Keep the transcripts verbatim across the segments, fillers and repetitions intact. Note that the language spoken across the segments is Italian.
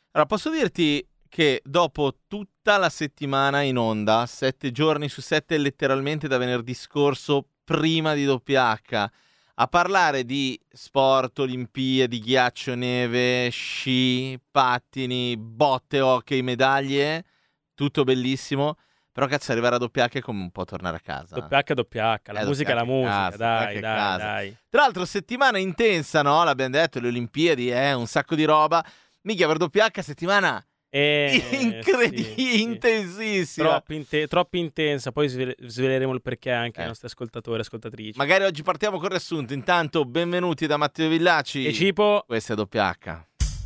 Allora, posso dirti che dopo tutta la settimana in onda, sette giorni su sette letteralmente da venerdì scorso, prima di W H, a parlare di sport, Olimpiadi, ghiaccio, neve, sci, pattini, botte, hockey, medaglie, tutto bellissimo. Però cazzo, arrivare a W H è come un po' tornare a casa. W H W H, la Eh, musica è la musica, casa, dai, W H dai, casa. dai. Tra l'altro settimana intensa, no? L'abbiamo detto, le Olimpiadi, eh, un sacco di roba. Mica per W H settimana Eh, incredibile, sì, sì. intensissima. Troppo, inte- troppo intensa, poi svele- sveleremo il perché anche Eh. ai nostri ascoltatori e ascoltatrici. Magari oggi partiamo con il riassunto. Intanto, benvenuti da Matteo Villaci. E Cipo? Questa è W H.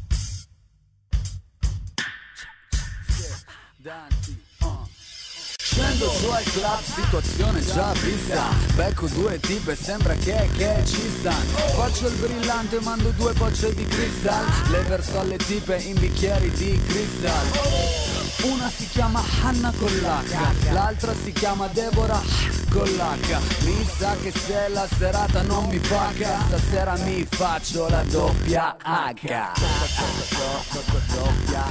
Scendo giù al club, situazione già vista. Becco due tipe, sembra che, che ci stanno. Faccio il brillante, mando due bocce di cristal. Le verso alle tipe in bicchieri di cristal. Una si chiama Hanna con l'H, l'altra si chiama Deborah con l'H. Mi sa che se la serata non mi paga, stasera mi faccio la doppia H. Doppia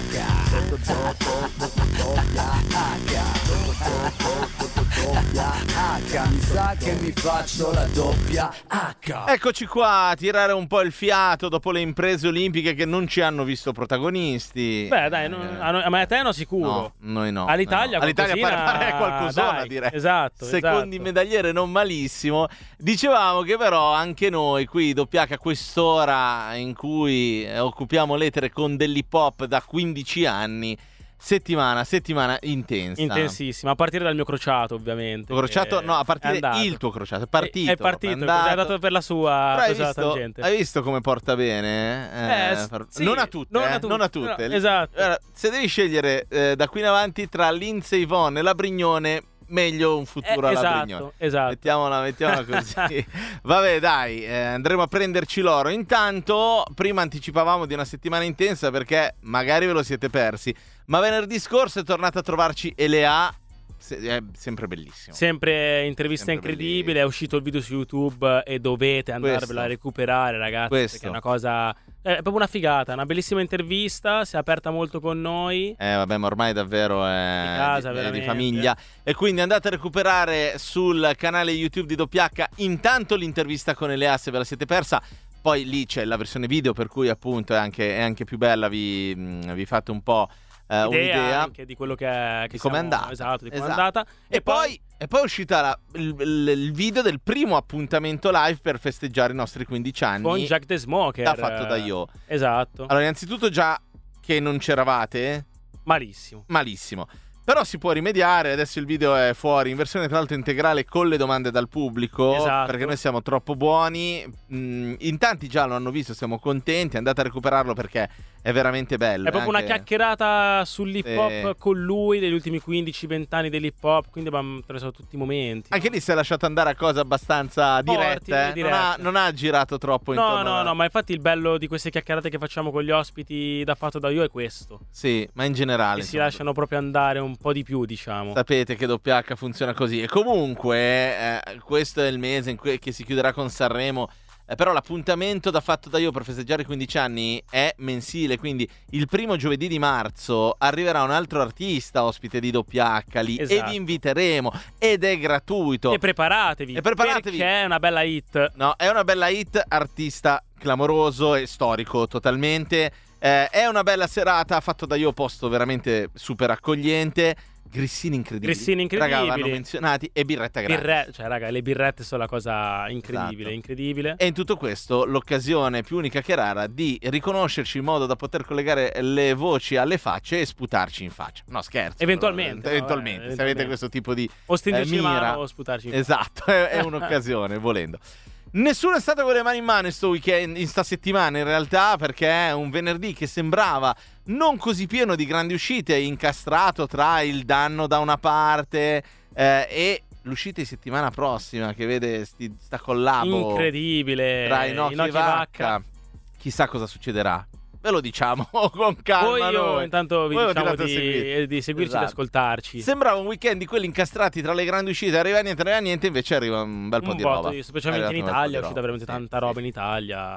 H, mi sa che mi faccio la doppia H. Eccoci qua a tirare un po' il fiato dopo le imprese olimpiche che non ci hanno visto protagonisti. Beh, dai, non, Eh, a, noi- a me e a te no sicuro. No, noi no. All'Italia, no. All'Italia pare, qualcosina- pare qualcosona, dai, direi. esatto, Secondi esatto. medagliere non malissimo. Dicevamo che però anche noi qui W H a quest'ora in cui eh, occupiamo l'etere con dell'hip hop da quindici anni, settimana, settimana intensa. Intensissima, a partire dal mio crociato, ovviamente. Tuo crociato? che No, a è partire andato. il tuo crociato, è partito. È, è partito, è andato. è andato per la sua, Però hai per la visto, tangente. hai visto come porta bene? Eh, Eh, s- far- sì, non a tutte, non a eh, tutte, non a tutte. no, esatto. Allora, se devi scegliere eh, da qui in avanti tra Lindsay Vonn e la Brignone, meglio un futuro Eh, alla esatto, Brignone. esatto. Mettiamola, mettiamola così. Vabbè, dai, eh, andremo a prenderci l'oro. Intanto, prima anticipavamo di una settimana intensa perché magari ve lo siete persi, ma venerdì scorso è tornata a trovarci Elea. Se- È sempre bellissimo. Sempre intervista Sempre incredibile, bellissimo. è uscito il video su YouTube e dovete andarvela Questo. a recuperare, ragazzi, Questo. perché è una cosa, è proprio una figata, una bellissima intervista, si è aperta molto con noi. Eh vabbè, ma ormai davvero è Di casa, di, di veramente. famiglia. E quindi andate a recuperare sul canale YouTube di W H intanto l'intervista con Elea se ve la siete persa. Poi lì c'è la versione video per cui appunto è anche, è anche più bella, vi, mh, vi fate un po' eh, Idea un'idea anche di quello che è, che di com'è siamo- andata. Esatto, di com'è Esatto. andata. E, poi, e poi è uscita la- il, il- il video del primo appuntamento live per festeggiare i nostri quindici anni con Jack the Smoker, da Fatto da Io. Esatto. Allora, innanzitutto già che non c'eravate, Malissimo. malissimo. Però si può rimediare, adesso il video è fuori in versione tra l'altro integrale con le domande dal pubblico, Esatto. perché noi siamo troppo buoni. Mm, in tanti già lo hanno visto, siamo contenti, andate a recuperarlo perché è veramente bello. È proprio anche- una chiacchierata sull'hip hop Sì. con lui degli ultimi quindici venti anni dell'hip hop, quindi abbiamo preso tutti i momenti. Anche lì si è lasciato andare a cose abbastanza Forti, dirette, eh. dirette. Non, ha, non ha girato troppo No, intorno no, a- no, ma infatti il bello di queste chiacchierate che facciamo con gli ospiti da Fatto da Io è questo. Sì, ma in generale Che si insomma, lasciano proprio andare un po' di più, diciamo. sapete che W H funziona così. E comunque eh, questo è il mese in cui che si chiuderà con Sanremo. Eh, però l'appuntamento da Fatto da Io per festeggiare i quindici anni è mensile, quindi il primo giovedì di marzo arriverà un altro artista ospite di W H lì e Esatto. vi inviteremo ed è gratuito. E preparatevi, E preparatevi. perché è una bella hit. No, è una bella hit, artista clamoroso e storico totalmente. Eh, è una bella serata, Fatto da Io, posto veramente super accogliente. Grissini incredibili. Grissini incredibili. Raga, vanno menzionati e birretta gratis. Birre- cioè, raga, le birrette sono la cosa incredibile, Esatto. incredibile. E in tutto questo l'occasione più unica che rara di riconoscerci in modo da poter collegare le voci alle facce e sputarci in faccia. No, scherzo. Eventualmente, Eventualmente, no, eh, se avete eventualmente. questo tipo di O stringerci eh, in mira. mano o sputarci in faccia. Esatto, è, è un'occasione, volendo. Nessuno è stato con le mani in mano in sto weekend, in sta settimana in realtà, perché è un venerdì che sembrava non così pieno di grandi uscite, incastrato tra il danno da una parte eh, e l'uscita di settimana prossima che vede sti, sta collabo Incredibile. tra Inoki e Inoki Vacca. Chissà cosa succederà. Ve lo diciamo con calma. Poi io noi. intanto vi Voi diciamo continuate a seguire. di, di seguirci e Esatto. di ascoltarci. Sembrava un weekend di quelli incastrati tra le grandi uscite, arriva niente, arriva niente, invece arriva un bel po' Un di botto roba. di- specialmente in È arrivato un bel po' Italia, è di uscita roba. veramente Sì, tanta sì, roba sì. in Italia.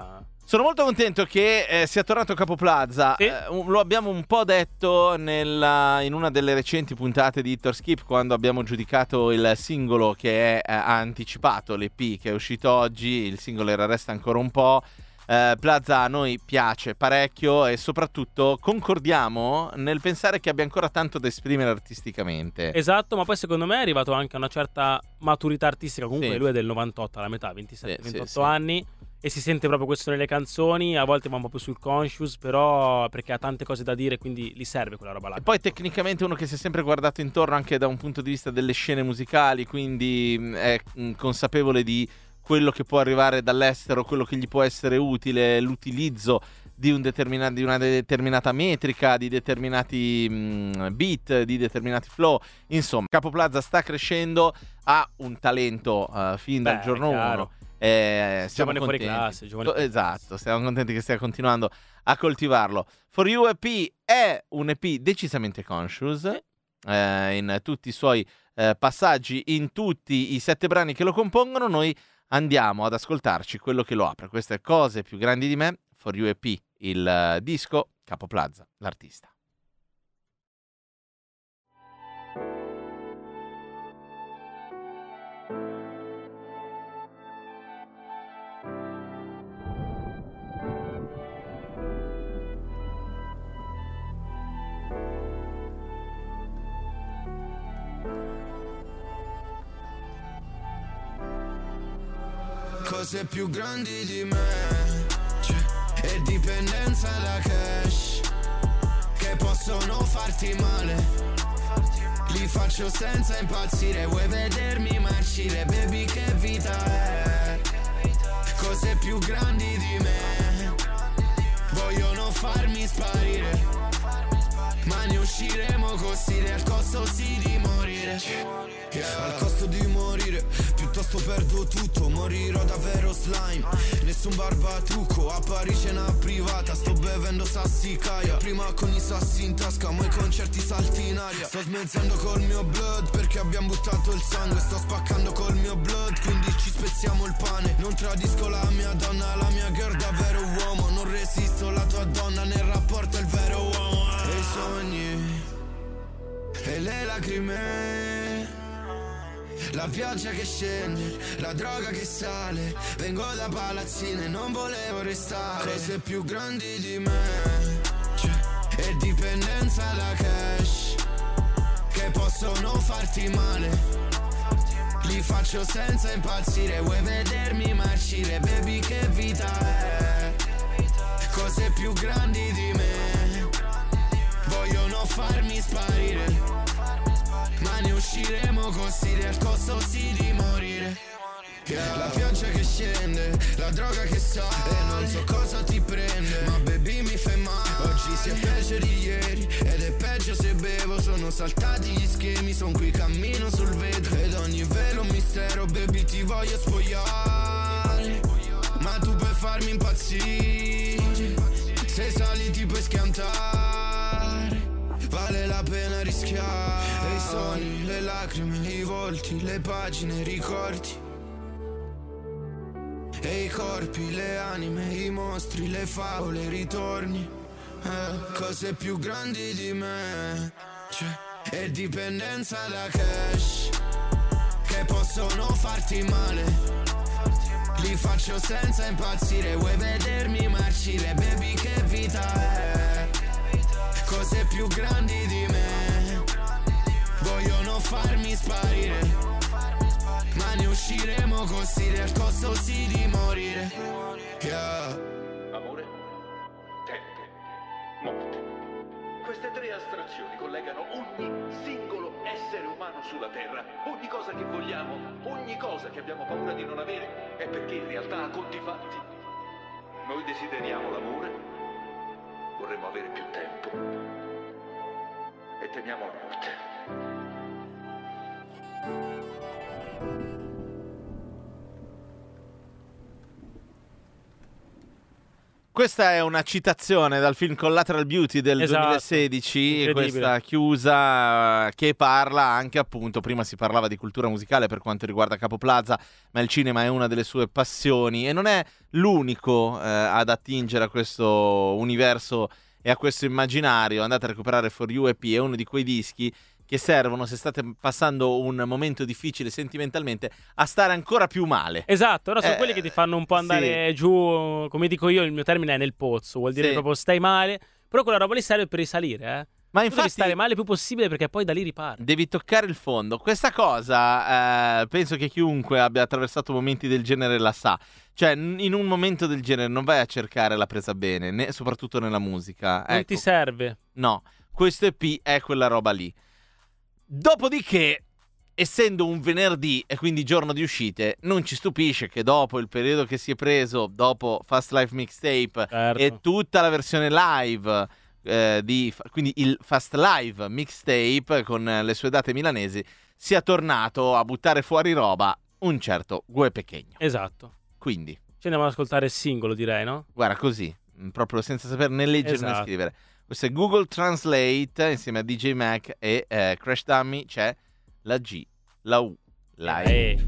Sono molto contento che eh, sia tornato Capo Plaza. Sì. Eh, un- lo abbiamo un po' detto nella- in una delle recenti puntate di Hit or Skip, quando abbiamo giudicato il singolo che è, eh, ha anticipato l'E P che è uscito oggi. Il singolo era Resta ancora un po'. Eh, Plaza a noi piace parecchio e soprattutto concordiamo nel pensare che abbia ancora tanto da esprimere artisticamente. Esatto, ma poi secondo me è arrivato anche a una certa maturità artistica. Comunque Sì. lui è del novantotto, alla metà, ventisette Sì, sì, ventotto sì. anni, e si sente proprio questo nelle canzoni. A volte va un po' più sul conscious, però perché ha tante cose da dire, quindi gli serve quella roba là. E poi tecnicamente uno che si è sempre guardato intorno anche da un punto di vista delle scene musicali, quindi mh, è mh, consapevole di quello che può arrivare dall'estero, quello che gli può essere utile, l'utilizzo di, un determina- di una determinata metrica, di determinati mh, beat, di determinati flow. Insomma, Capo Plaza sta crescendo, ha un talento uh, fin dal Beh, giorno chiaro. uno. Eh, siamo Giovane fuori contenti. classe, giovane To- fuori esatto, siamo contenti che stia continuando a coltivarlo. For You E P è un E P decisamente conscious, eh, in tutti i suoi eh, passaggi, in tutti i sette brani che lo compongono. Noi andiamo ad ascoltarci quello che lo apre. Queste cose più grandi di me, For You E P, il eh, disco, Capo Plaza, l'artista. Cose più grandi di me, cioè, e dipendenza da cash, che possono farti male. Li faccio senza impazzire, vuoi vedermi marcire, baby che vita è. Cose più grandi di me, vogliono farmi sparire, ma ne usciremo così, al costo sì di morire. Yeah. Al costo di morire, piuttosto perdo tutto, morirò davvero slime. Nessun barbatrucco, a Parigi una privata, sto bevendo sassicaia. Prima con i sassi in tasca, ma i concerti salti in aria. Sto smezzando col mio blood, perché abbiamo buttato il sangue. Sto spaccando col mio blood, quindi ci spezziamo il pane. Non tradisco la mia donna, la mia girl davvero uomo. Non resisto, la tua donna nel rapporto è il vero uomo. E i sogni, e le lacrime, la pioggia che scende, la droga che sale. Vengo da palazzine, non volevo restare. Cose più grandi di me, cioè, e dipendenza da cash, che possono farti male. Li faccio senza impazzire, vuoi vedermi marcire, baby che vita è. Cose più grandi di me, vogliono farmi sparire, ma ne usciremo così, al costo sì di morire. Yeah. La pioggia che scende, la droga che sale, e non so cosa ti prende, ma baby mi fai male. Oggi si è peggio di ieri, ed è peggio se bevo. Sono saltati gli schemi, son qui cammino sul vetro, ed ogni velo un mistero, baby ti voglio spogliare, ma tu puoi farmi impazzire, se sali ti puoi schiantare, vale la pena rischiare. E i sogni, le lacrime, i volti, le pagine, i ricordi, e i corpi, le anime, i mostri, le favole, i ritorni, eh, cose più grandi di me, cioè, e dipendenza da cash, che possono farti male. Li faccio senza impazzire, vuoi vedermi marcire, baby che vita è. Cose più grandi di me, vogliono farmi sparire, ma ne usciremo così, al costo sì di morire. Yeah. Amore, tempo, morte. Queste tre astrazioni collegano ogni singolo essere umano sulla Terra. Ogni cosa che vogliamo, ogni cosa che abbiamo paura di non avere, è perché in realtà a conti fatti noi desideriamo l'amore, vorremmo avere più tempo e temiamo la morte. questa è una citazione dal film Collateral Beauty del Esatto. duemilasedici, Incredibile. questa chiusa eh, che parla anche appunto, prima si parlava di cultura musicale per quanto riguarda Capo Plaza, ma il cinema è una delle sue passioni e non è l'unico eh, ad attingere a questo universo e a questo immaginario. Andate a recuperare For You E P, è uno di quei dischi che servono, se state passando un momento difficile sentimentalmente, a stare ancora più male. Esatto, no, sono Eh, quelli che ti fanno un po' andare giù, come dico io, il mio termine è nel pozzo, vuol dire Sì. proprio stai male, però quella roba lì serve per risalire, eh. Ma Tu infatti devi stare male il più possibile perché poi da lì ripari. devi toccare il fondo. Questa cosa eh, penso che chiunque abbia attraversato momenti del genere la sa. Cioè, n- in un momento del genere non vai a cercare la presa bene, né, soprattutto nella musica. Non Ecco, ti serve. no, questo E P è quella roba lì. Dopodiché, essendo un venerdì e quindi giorno di uscite, non ci stupisce che dopo il periodo che si è preso, dopo Fast Life Mixtape Certo. e tutta la versione live, eh, di, quindi il Fast Live Mixtape con eh, le sue date milanesi, sia tornato a buttare fuori roba un certo Gue Pequeño. Esatto. Quindi, Ci andiamo ad ascoltare il singolo, direi, no? guarda, così, mh, proprio senza saper né leggere né Esatto. scrivere. Questo è Google Translate insieme a D J Mac e eh, Crash Dummy. C'è la G, la U, la E. Eh.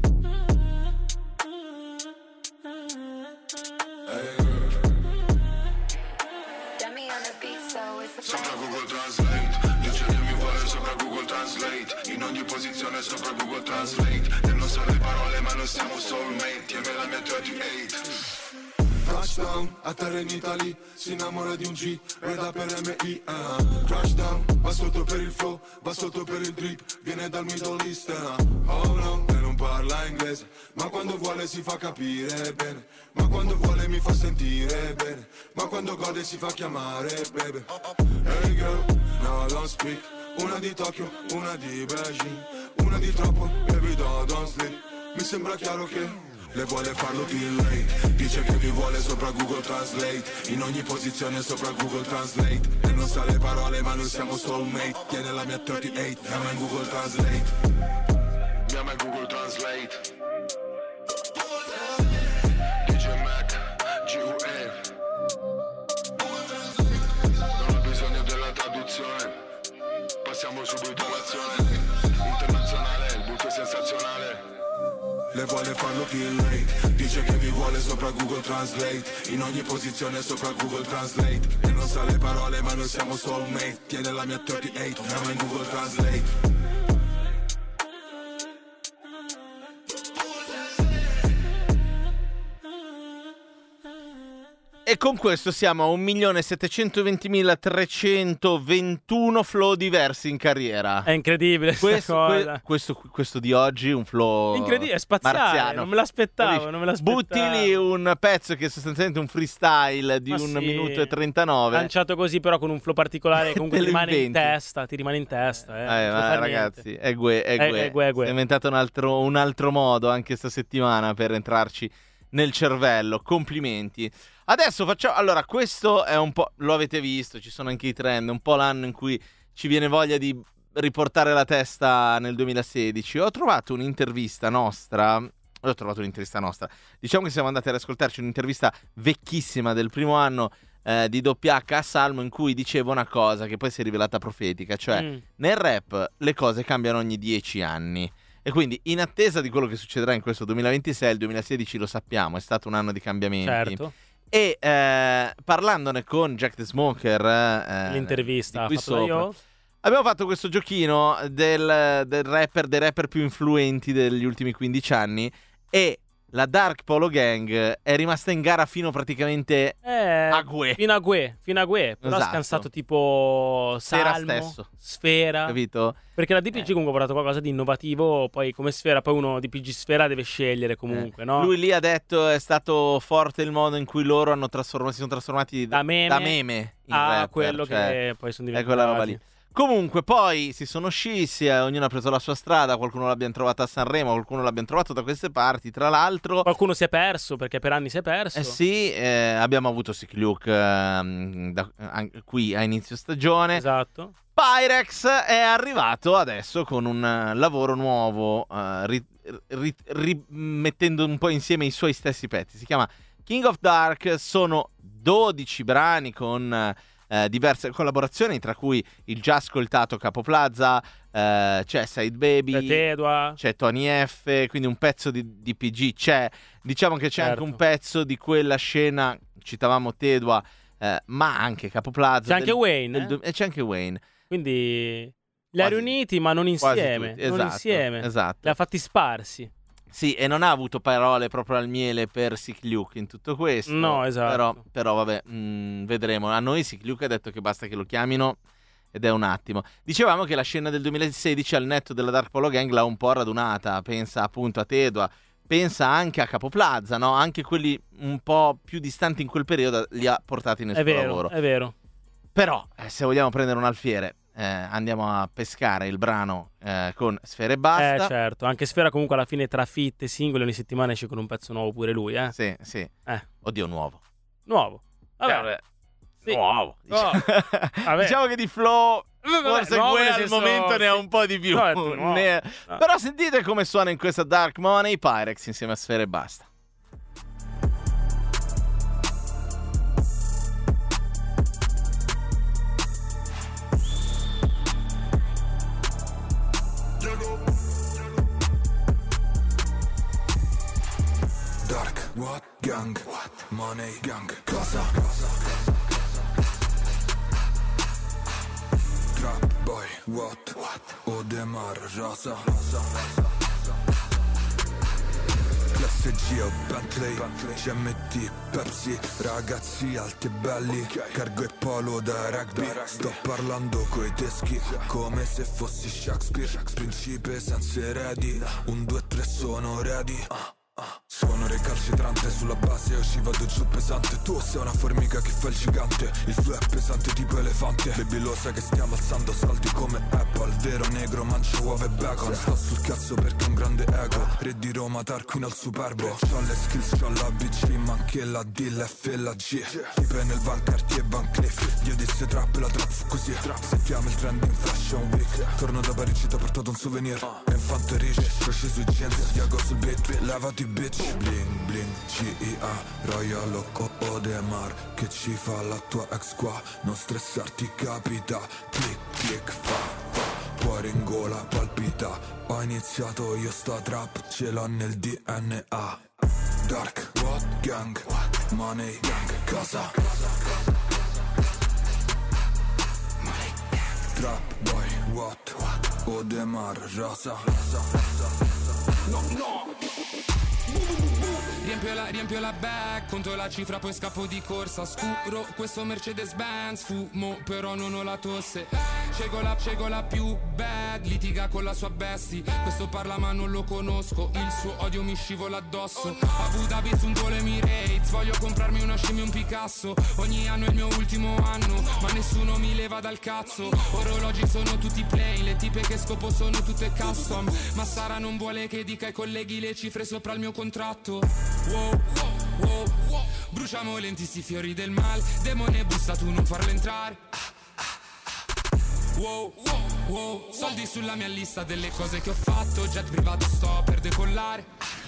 Sopra Google Translate, dice che mi vuole sopra Google Translate. In ogni posizione sopra Google Translate. E non so le parole ma non siamo soulmate. Tiene la mia trentotto. Touchdown, a terra in Italy, si innamora di un G, reda per M I uh. Crash down, va sotto per il flow, va sotto per il drip, viene dal Middle East uh. Oh no, lei non parla inglese, ma quando vuole si fa capire bene. Ma quando vuole mi fa sentire bene, ma quando gode si fa chiamare baby. Hey girl, no don't speak, una di Tokyo, una di Beijing, una di troppo, baby don't, don't sleep. Mi sembra chiaro che le vuole farlo più lei. Dice che mi vuole sopra Google Translate. In ogni posizione sopra Google Translate. E non sa le parole ma noi siamo soulmate. Tiene la mia trentotto, chiama in Google Translate. Chiama in Google Translate. D J Mac, G U E. Non ho bisogno della traduzione. Passiamo subito all'azione. Internazionale, il buco è sensazionale. Le vuole farlo più lei. Dice che mi vuole sopra Google Translate. In ogni posizione sopra Google Translate. E non sa le parole ma noi siamo soulmate. Tiene la mia trentotto, chiama in Google Translate. E con questo siamo a un milione settecentoventimilatrecentoventuno flow diversi in carriera. È incredibile sta Questo, que- cosa. questo, questo di oggi, un flow Incredibile, è spaziale, marziano. non me l'aspettavo, Capisci? non me l'aspettavo. Butti lì un pezzo che è sostanzialmente un freestyle di Ma un sì. minuto e trentanove. Lanciato così però con un flow particolare che comunque Te lo rimane in inventi. testa, ti rimane in testa, eh. Eh, non si può ma fare ragazzi, niente. è gue, è È- gue. è gue, è gue. Si è inventato un altro, un altro modo anche sta settimana per entrarci nel cervello. Complimenti. Adesso facciamo. Allora, questo è un po'. Lo avete visto, ci sono anche i trend. Un po' l'anno in cui ci viene voglia di riportare la testa nel duemilasedici. Ho trovato un'intervista nostra. Ho trovato un'intervista nostra. Diciamo che siamo andati ad ascoltarci un'intervista vecchissima del primo anno eh, di W H a Salmo, in cui diceva una cosa che poi si è rivelata profetica. Cioè, Mm. nel rap le cose cambiano ogni dieci anni. E quindi, in attesa di quello che succederà in questo duemilaventisei, il duemilasedici lo sappiamo, è stato un anno di cambiamenti. Certo. E eh, parlandone con Jack the Smoker, eh, L'intervista di qui fatta da sopra, io. abbiamo fatto questo giochino del, del rapper, dei rapper più influenti degli ultimi quindici anni, e la Dark Polo Gang è rimasta in gara fino praticamente Eh, a Gue, fino a Gue, fino a Gue, però Esatto. ha scansato tipo Sfera Salmo, stesso. Sfera, capito? perché la D P G Eh. comunque ha portato qualcosa di innovativo, poi come Sfera, poi uno D P G Sfera deve scegliere comunque, Eh. no? Lui lì ha detto è stato forte il modo in cui loro hanno trasformato, si sono trasformati Da meme da meme in Ah, rapper, quello cioè, che poi sono è diventati. quella roba lì. Comunque poi si sono scissi, eh, ognuno ha preso la sua strada, qualcuno l'abbiamo trovato a Sanremo, qualcuno l'abbiamo trovato da queste parti, tra l'altro. Qualcuno si è perso, perché per anni si è perso. Eh sì, eh, abbiamo avuto Sick Luke ehm, da- an- qui a inizio stagione. Esatto. Pyrex è arrivato adesso con un eh, lavoro nuovo, eh, ri- ri- rimettendo un po' insieme i suoi stessi pezzi. Si chiama King of Dark, sono dodici brani con eh, diverse collaborazioni, tra cui il già ascoltato Capo Plaza, eh, c'è Side Baby, c'è Tedua, c'è Tony F, quindi un pezzo di, di P G c'è. Diciamo che c'è certo. anche un pezzo di quella scena, citavamo Tedua, eh, ma anche Capo Plaza. C'è anche del, Wayne, del, eh? E c'è anche Wayne. Quindi li ha Quasi- riuniti, ma non quasi insieme. tutti. Non Esatto, insieme. esatto. Li ha fatti sparsi. Sì, e non ha avuto parole proprio al miele per Sick Luke in tutto questo. No, esatto. Però, però vabbè, mh, vedremo. A noi Sick Luke ha detto che basta che lo chiamino ed è un attimo. Dicevamo che la scena del duemilasedici al netto della Dark Polo Gang l'ha un po' radunata. Pensa appunto a Tedua, pensa anche a Capo Plaza, no? Anche quelli un po' più distanti in quel periodo li ha portati nel È suo vero, lavoro. è vero. Però, eh, se vogliamo prendere un alfiere, eh, andiamo a pescare il brano eh, con Sfera e Basta. Eh, certo. Anche Sfera comunque alla fine tra feat e singoli ogni settimana esce con un pezzo nuovo pure lui, eh. Sì, sì. Eh. Oddio, nuovo. Nuovo. Vabbè. Eh, vabbè. Sì. Nuovo. Oh, vabbè. Diciamo che di flow forse nuovo Gue nel al senso- momento ne ha sì. un po' di più. No, è nuovo. Ne- Ah. Però sentite come suona in questa Dark Money Pyrex insieme a Sfera e Basta. Dark, what? Gang, what? Money, gang, cosa? Trap boy, what? What? Odemar, rosa. Classe G o Bentley, C M T, Pepsi, ragazzi alti e belli, cargo e polo da rugby, sto parlando coi teschi, come se fossi Shakespeare, principe senza eredi, un, due, tre sono ready. Sono recalcitrante sulla base, io ci vado giù pesante. Tu sei una formica che fa il gigante, il flow è pesante tipo elefante. Baby lo sai che stiamo alzando soldi come Apple, vero negro, mancio uova e bacon. Sto sul cazzo perché ho un grande ego, re di Roma, Tarquin al superbo. C'ho le skills, c'ho la B C, ma anche la D, l'F e la G. Tipe nel Van Cartier, Van Cleef. Io disse trap e la trap fu così. Sentiamo il trend in Fashion Week. Torno da Parigi, ti ho portato un souvenir. Infante rich, cresci sui jeans, Iago sul beat, levati bitch. Bling bling C I A Royal Loco Odemar, che ci fa la tua ex qua? Non stressarti capita. Click click fa fa, cuore in gola palpita. Ho iniziato io sta trap, ce l'ho nel D N A. Dark, what? Gang, what? Money, gang, cosa? Trap boy, what? What? Odemar, rosa. No, no. Riempio la, riempio la bag, conto la cifra poi scappo di corsa. Scuro questo Mercedes-Benz, fumo però non ho la tosse. Scelgo la, scelgo la più bad, litiga con la sua bestie. Questo parla ma non lo conosco, il suo odio mi scivola addosso. Abu Dhabi su un gol Emirates, voglio comprarmi una scimmia e un Picasso. Ogni anno è il mio ultimo anno, ma nessuno mi leva dal cazzo. Orologi sono tutti plain, le tipe che scopo sono tutte custom. Ma Sara non vuole che dica ai colleghi le cifre sopra il mio contratto. Wow, wow, wow. Bruciamo lenti sti fiori del mal, demone bussa tu non farlo entrare. Wow, wow, wow. Soldi sulla mia lista delle cose che ho fatto, jet privato sto per decollare.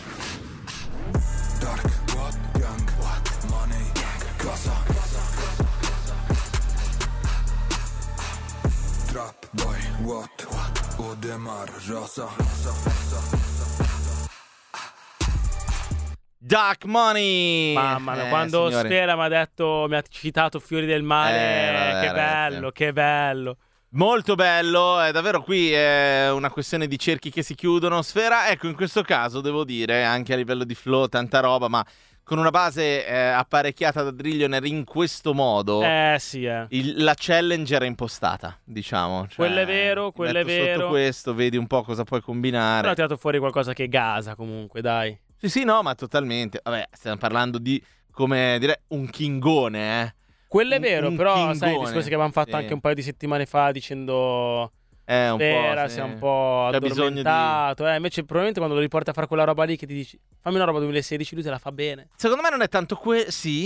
Dark, what? Gang, what? Money, gang, cosa? Trap boy, what? What? Odemar, rosa. Dark Money! Mamma mia, Eh, quando signori. Sfera mi ha detto, mi ha citato Fiori del Mare, Eh, vabbè, che ragazzi. bello, che bello. Molto bello, è davvero qui è una questione di cerchi che si chiudono. Sfera, ecco, in questo caso devo dire, anche a livello di flow, tanta roba, ma con una base eh, apparecchiata da Drillionaire in questo modo, Eh sì, eh. il- la challenge era impostata, diciamo. Cioè, Quello è vero, ti quello è metto vero. Sotto questo vedi un po' cosa puoi combinare. Però ha tirato fuori qualcosa che gasa comunque, dai. Sì, sì, no, ma totalmente. Vabbè, stiamo parlando di, come dire, un kingone, eh. Quello è Un- vero, un però sai, kingone. il discorso che avevamo fatto Sì. anche un paio di settimane fa dicendo È un Sfera, po', sì. si è un po' C'è bisogno di- addormentato, eh. Invece probabilmente quando lo riporti a fare quella roba lì che ti dici fammi una roba duemilasedici, lui te la fa bene. Secondo me non è tanto que... sì,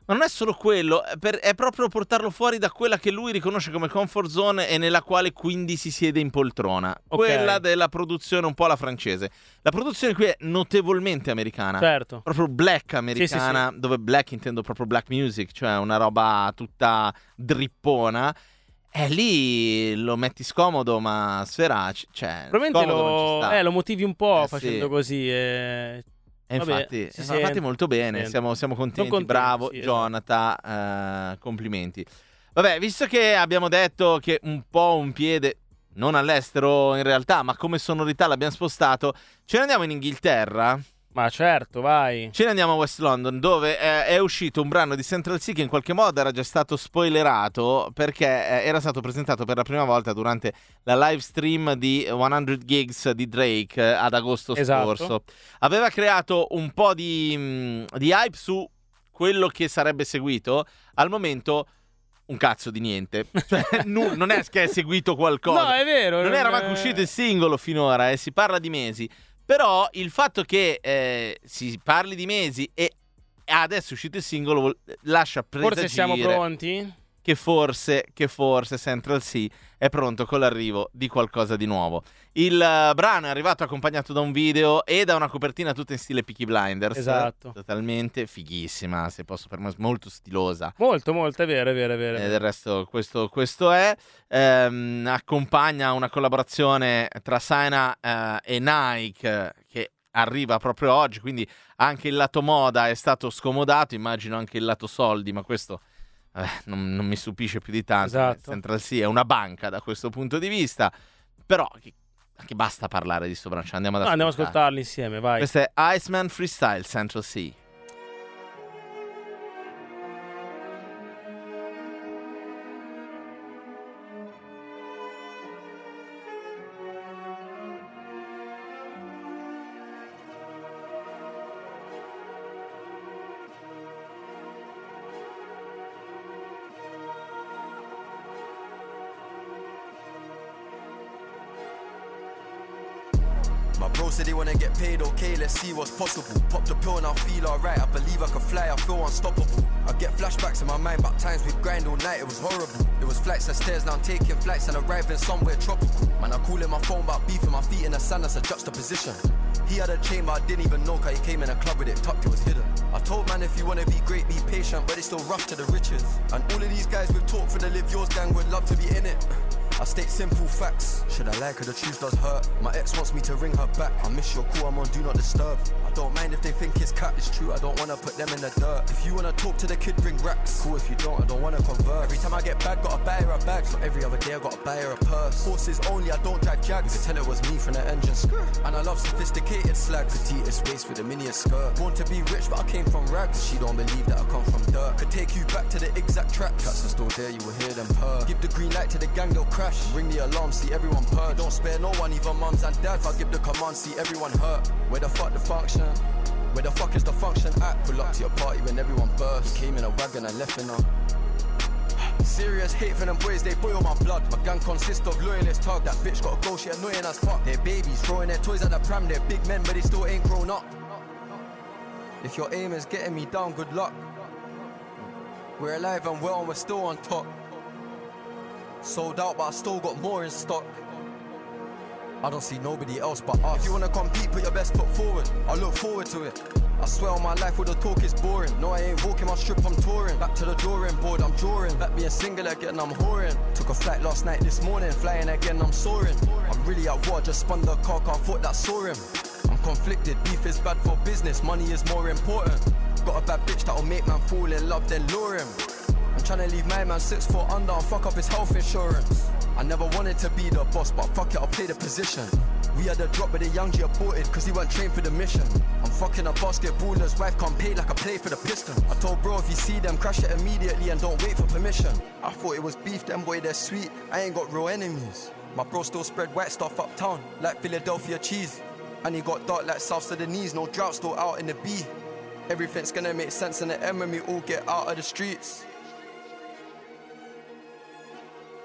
Ma non è solo quello, è, per, è proprio portarlo fuori da quella che lui riconosce come comfort zone e nella quale quindi si siede in poltrona. Okay. Quella della produzione un po' alla francese. La produzione qui è notevolmente americana. Certo. Proprio black americana, Sì, sì, sì. dove black intendo proprio black music, cioè una roba tutta drippona. E lì lo metti scomodo, ma Sfera, cioè, Probabilmente scomodo non ci lo, sta. eh, lo motivi un po' Eh, facendo sì. così. E... E Vabbè, infatti, si fa- fate sente, molto bene, si siamo, siamo contenti, contenti, bravo sì, esatto. Jonathan, eh, complimenti. Vabbè, visto che abbiamo detto che un po' un piede, non all'estero in realtà, ma come sonorità l'abbiamo spostato, ce ne andiamo in Inghilterra? Ma certo, vai. Ce ne andiamo a West London, dove eh, è uscito un brano di Central Cee che in qualche modo era già stato spoilerato perché eh, era stato presentato per la prima volta durante la live stream di cento Gigs di Drake eh, ad agosto Esatto. scorso. Aveva creato un po' di, mh, di hype su quello che sarebbe seguito. Al momento un cazzo di niente. Cioè, nu- non è che è seguito qualcosa. No, è vero. Non era manco uscito il singolo finora e si parla di mesi. Però il fatto che eh, si parli di mesi e adesso è uscito il singolo vol- lascia presagire Forse siamo pronti? che forse, che forse Central Cee è pronto con l'arrivo di qualcosa di nuovo. Il uh, brano è arrivato accompagnato da un video e da una copertina tutta in stile Peaky Blinders. Esatto. Totalmente fighissima, se posso permettere, molto stilosa. Molto, molto, è vero, è vero, è vero. E del resto questo, questo è. Ehm, accompagna una collaborazione tra Saina eh, e Nike che arriva proprio oggi, quindi anche il lato moda è stato scomodato, immagino anche il lato soldi, ma questo eh, non, non mi stupisce più di tanto. Esatto. Central Cee è una banca da questo punto di vista, però che, che basta parlare di sto brano, cioè, andiamo ad No, andiamo ad ascoltare. ascoltarli insieme, vai. Questo è Iceman Freestyle Central Cee. My bro said they wanna get paid, okay, let's see what's possible. Pop the pill and I feel alright, I believe I can fly, I feel unstoppable. I get flashbacks in my mind about times we'd grind all night, it was horrible. It was flights and stairs, now I'm taking flights and arriving somewhere tropical. Man, I call him my phone about beefing my feet in the sand, that's a juxtaposition. He had a chain but I didn't even know, cause he came in a club with it tucked, it was hidden. I told man if you wanna be great, be patient, but it's still rough to the riches. And all of these guys with talk for the live yours gang would love to be in it. I state simple facts. Should I like her? The truth does hurt. My ex wants me to ring her back. I miss your call, I'm on do not disturb. I don't mind if they think it's cat, it's true. I don't wanna put them in the dirt. If you wanna talk to the kid, bring racks. Cool, if you don't, I don't wanna convert. Every time I get back, gotta buy her a bag. So every other day I gotta buy her a purse. Horses only, I don't drive Jags. You could tell it was me from the engine. And I love sophisticated slag. Petite waist with a mini skirt. Born to be rich, but I came from rags. She don't believe that I come from dirt. Could take you back to the exact track. Tracks are still there, you will hear them purr. Give the green light to the gang, they'll crash. Ring the alarm, see everyone purge. Don't spare no one, even mums and dads. I give the command, see everyone hurt. Where the fuck the function? Where the fuck is the function at? Pull up to your party when everyone burst. Came in a wagon and left in a serious hate for them boys, they boil my blood. My gang consists of loyalist tug. That bitch gotta go, she annoying as fuck. They're babies, throwing their toys at the pram. They're big men, but they still ain't grown up. If your aim is getting me down, good luck. We're alive and well and we're still on top. Sold out, but I still got more in stock. I don't see nobody else but us. If you wanna compete, put your best foot forward. I look forward to it. I swear on my life, all the talk is boring. No, I ain't walking my strip, I'm touring. Back to the drawing board, I'm drawing. Back being single again, I'm whoring. Took a flight last night, this morning, flying again, I'm soaring. I'm really at war, just spun the car, can't thought that saw him. I'm conflicted, beef is bad for business, money is more important. Got a bad bitch that'll make man fall in love, then lure him. I'm tryna leave my man six foot under and fuck up his health insurance. I never wanted to be the boss, but fuck it, I'll play the position. We had a drop with a young G aborted, cause he weren't trained for the mission. I'm fucking a basketballer's wife, can't pay like I play for the Pistons. I told bro if you see them, crash it immediately and don't wait for permission. I thought it was beef, them boy, they're sweet, I ain't got real enemies. My bro still spread white stuff uptown, like Philadelphia cheese. And he got dark like South Sudanese, no drought still out in the B. Everything's gonna make sense in the end when we all get out of the streets.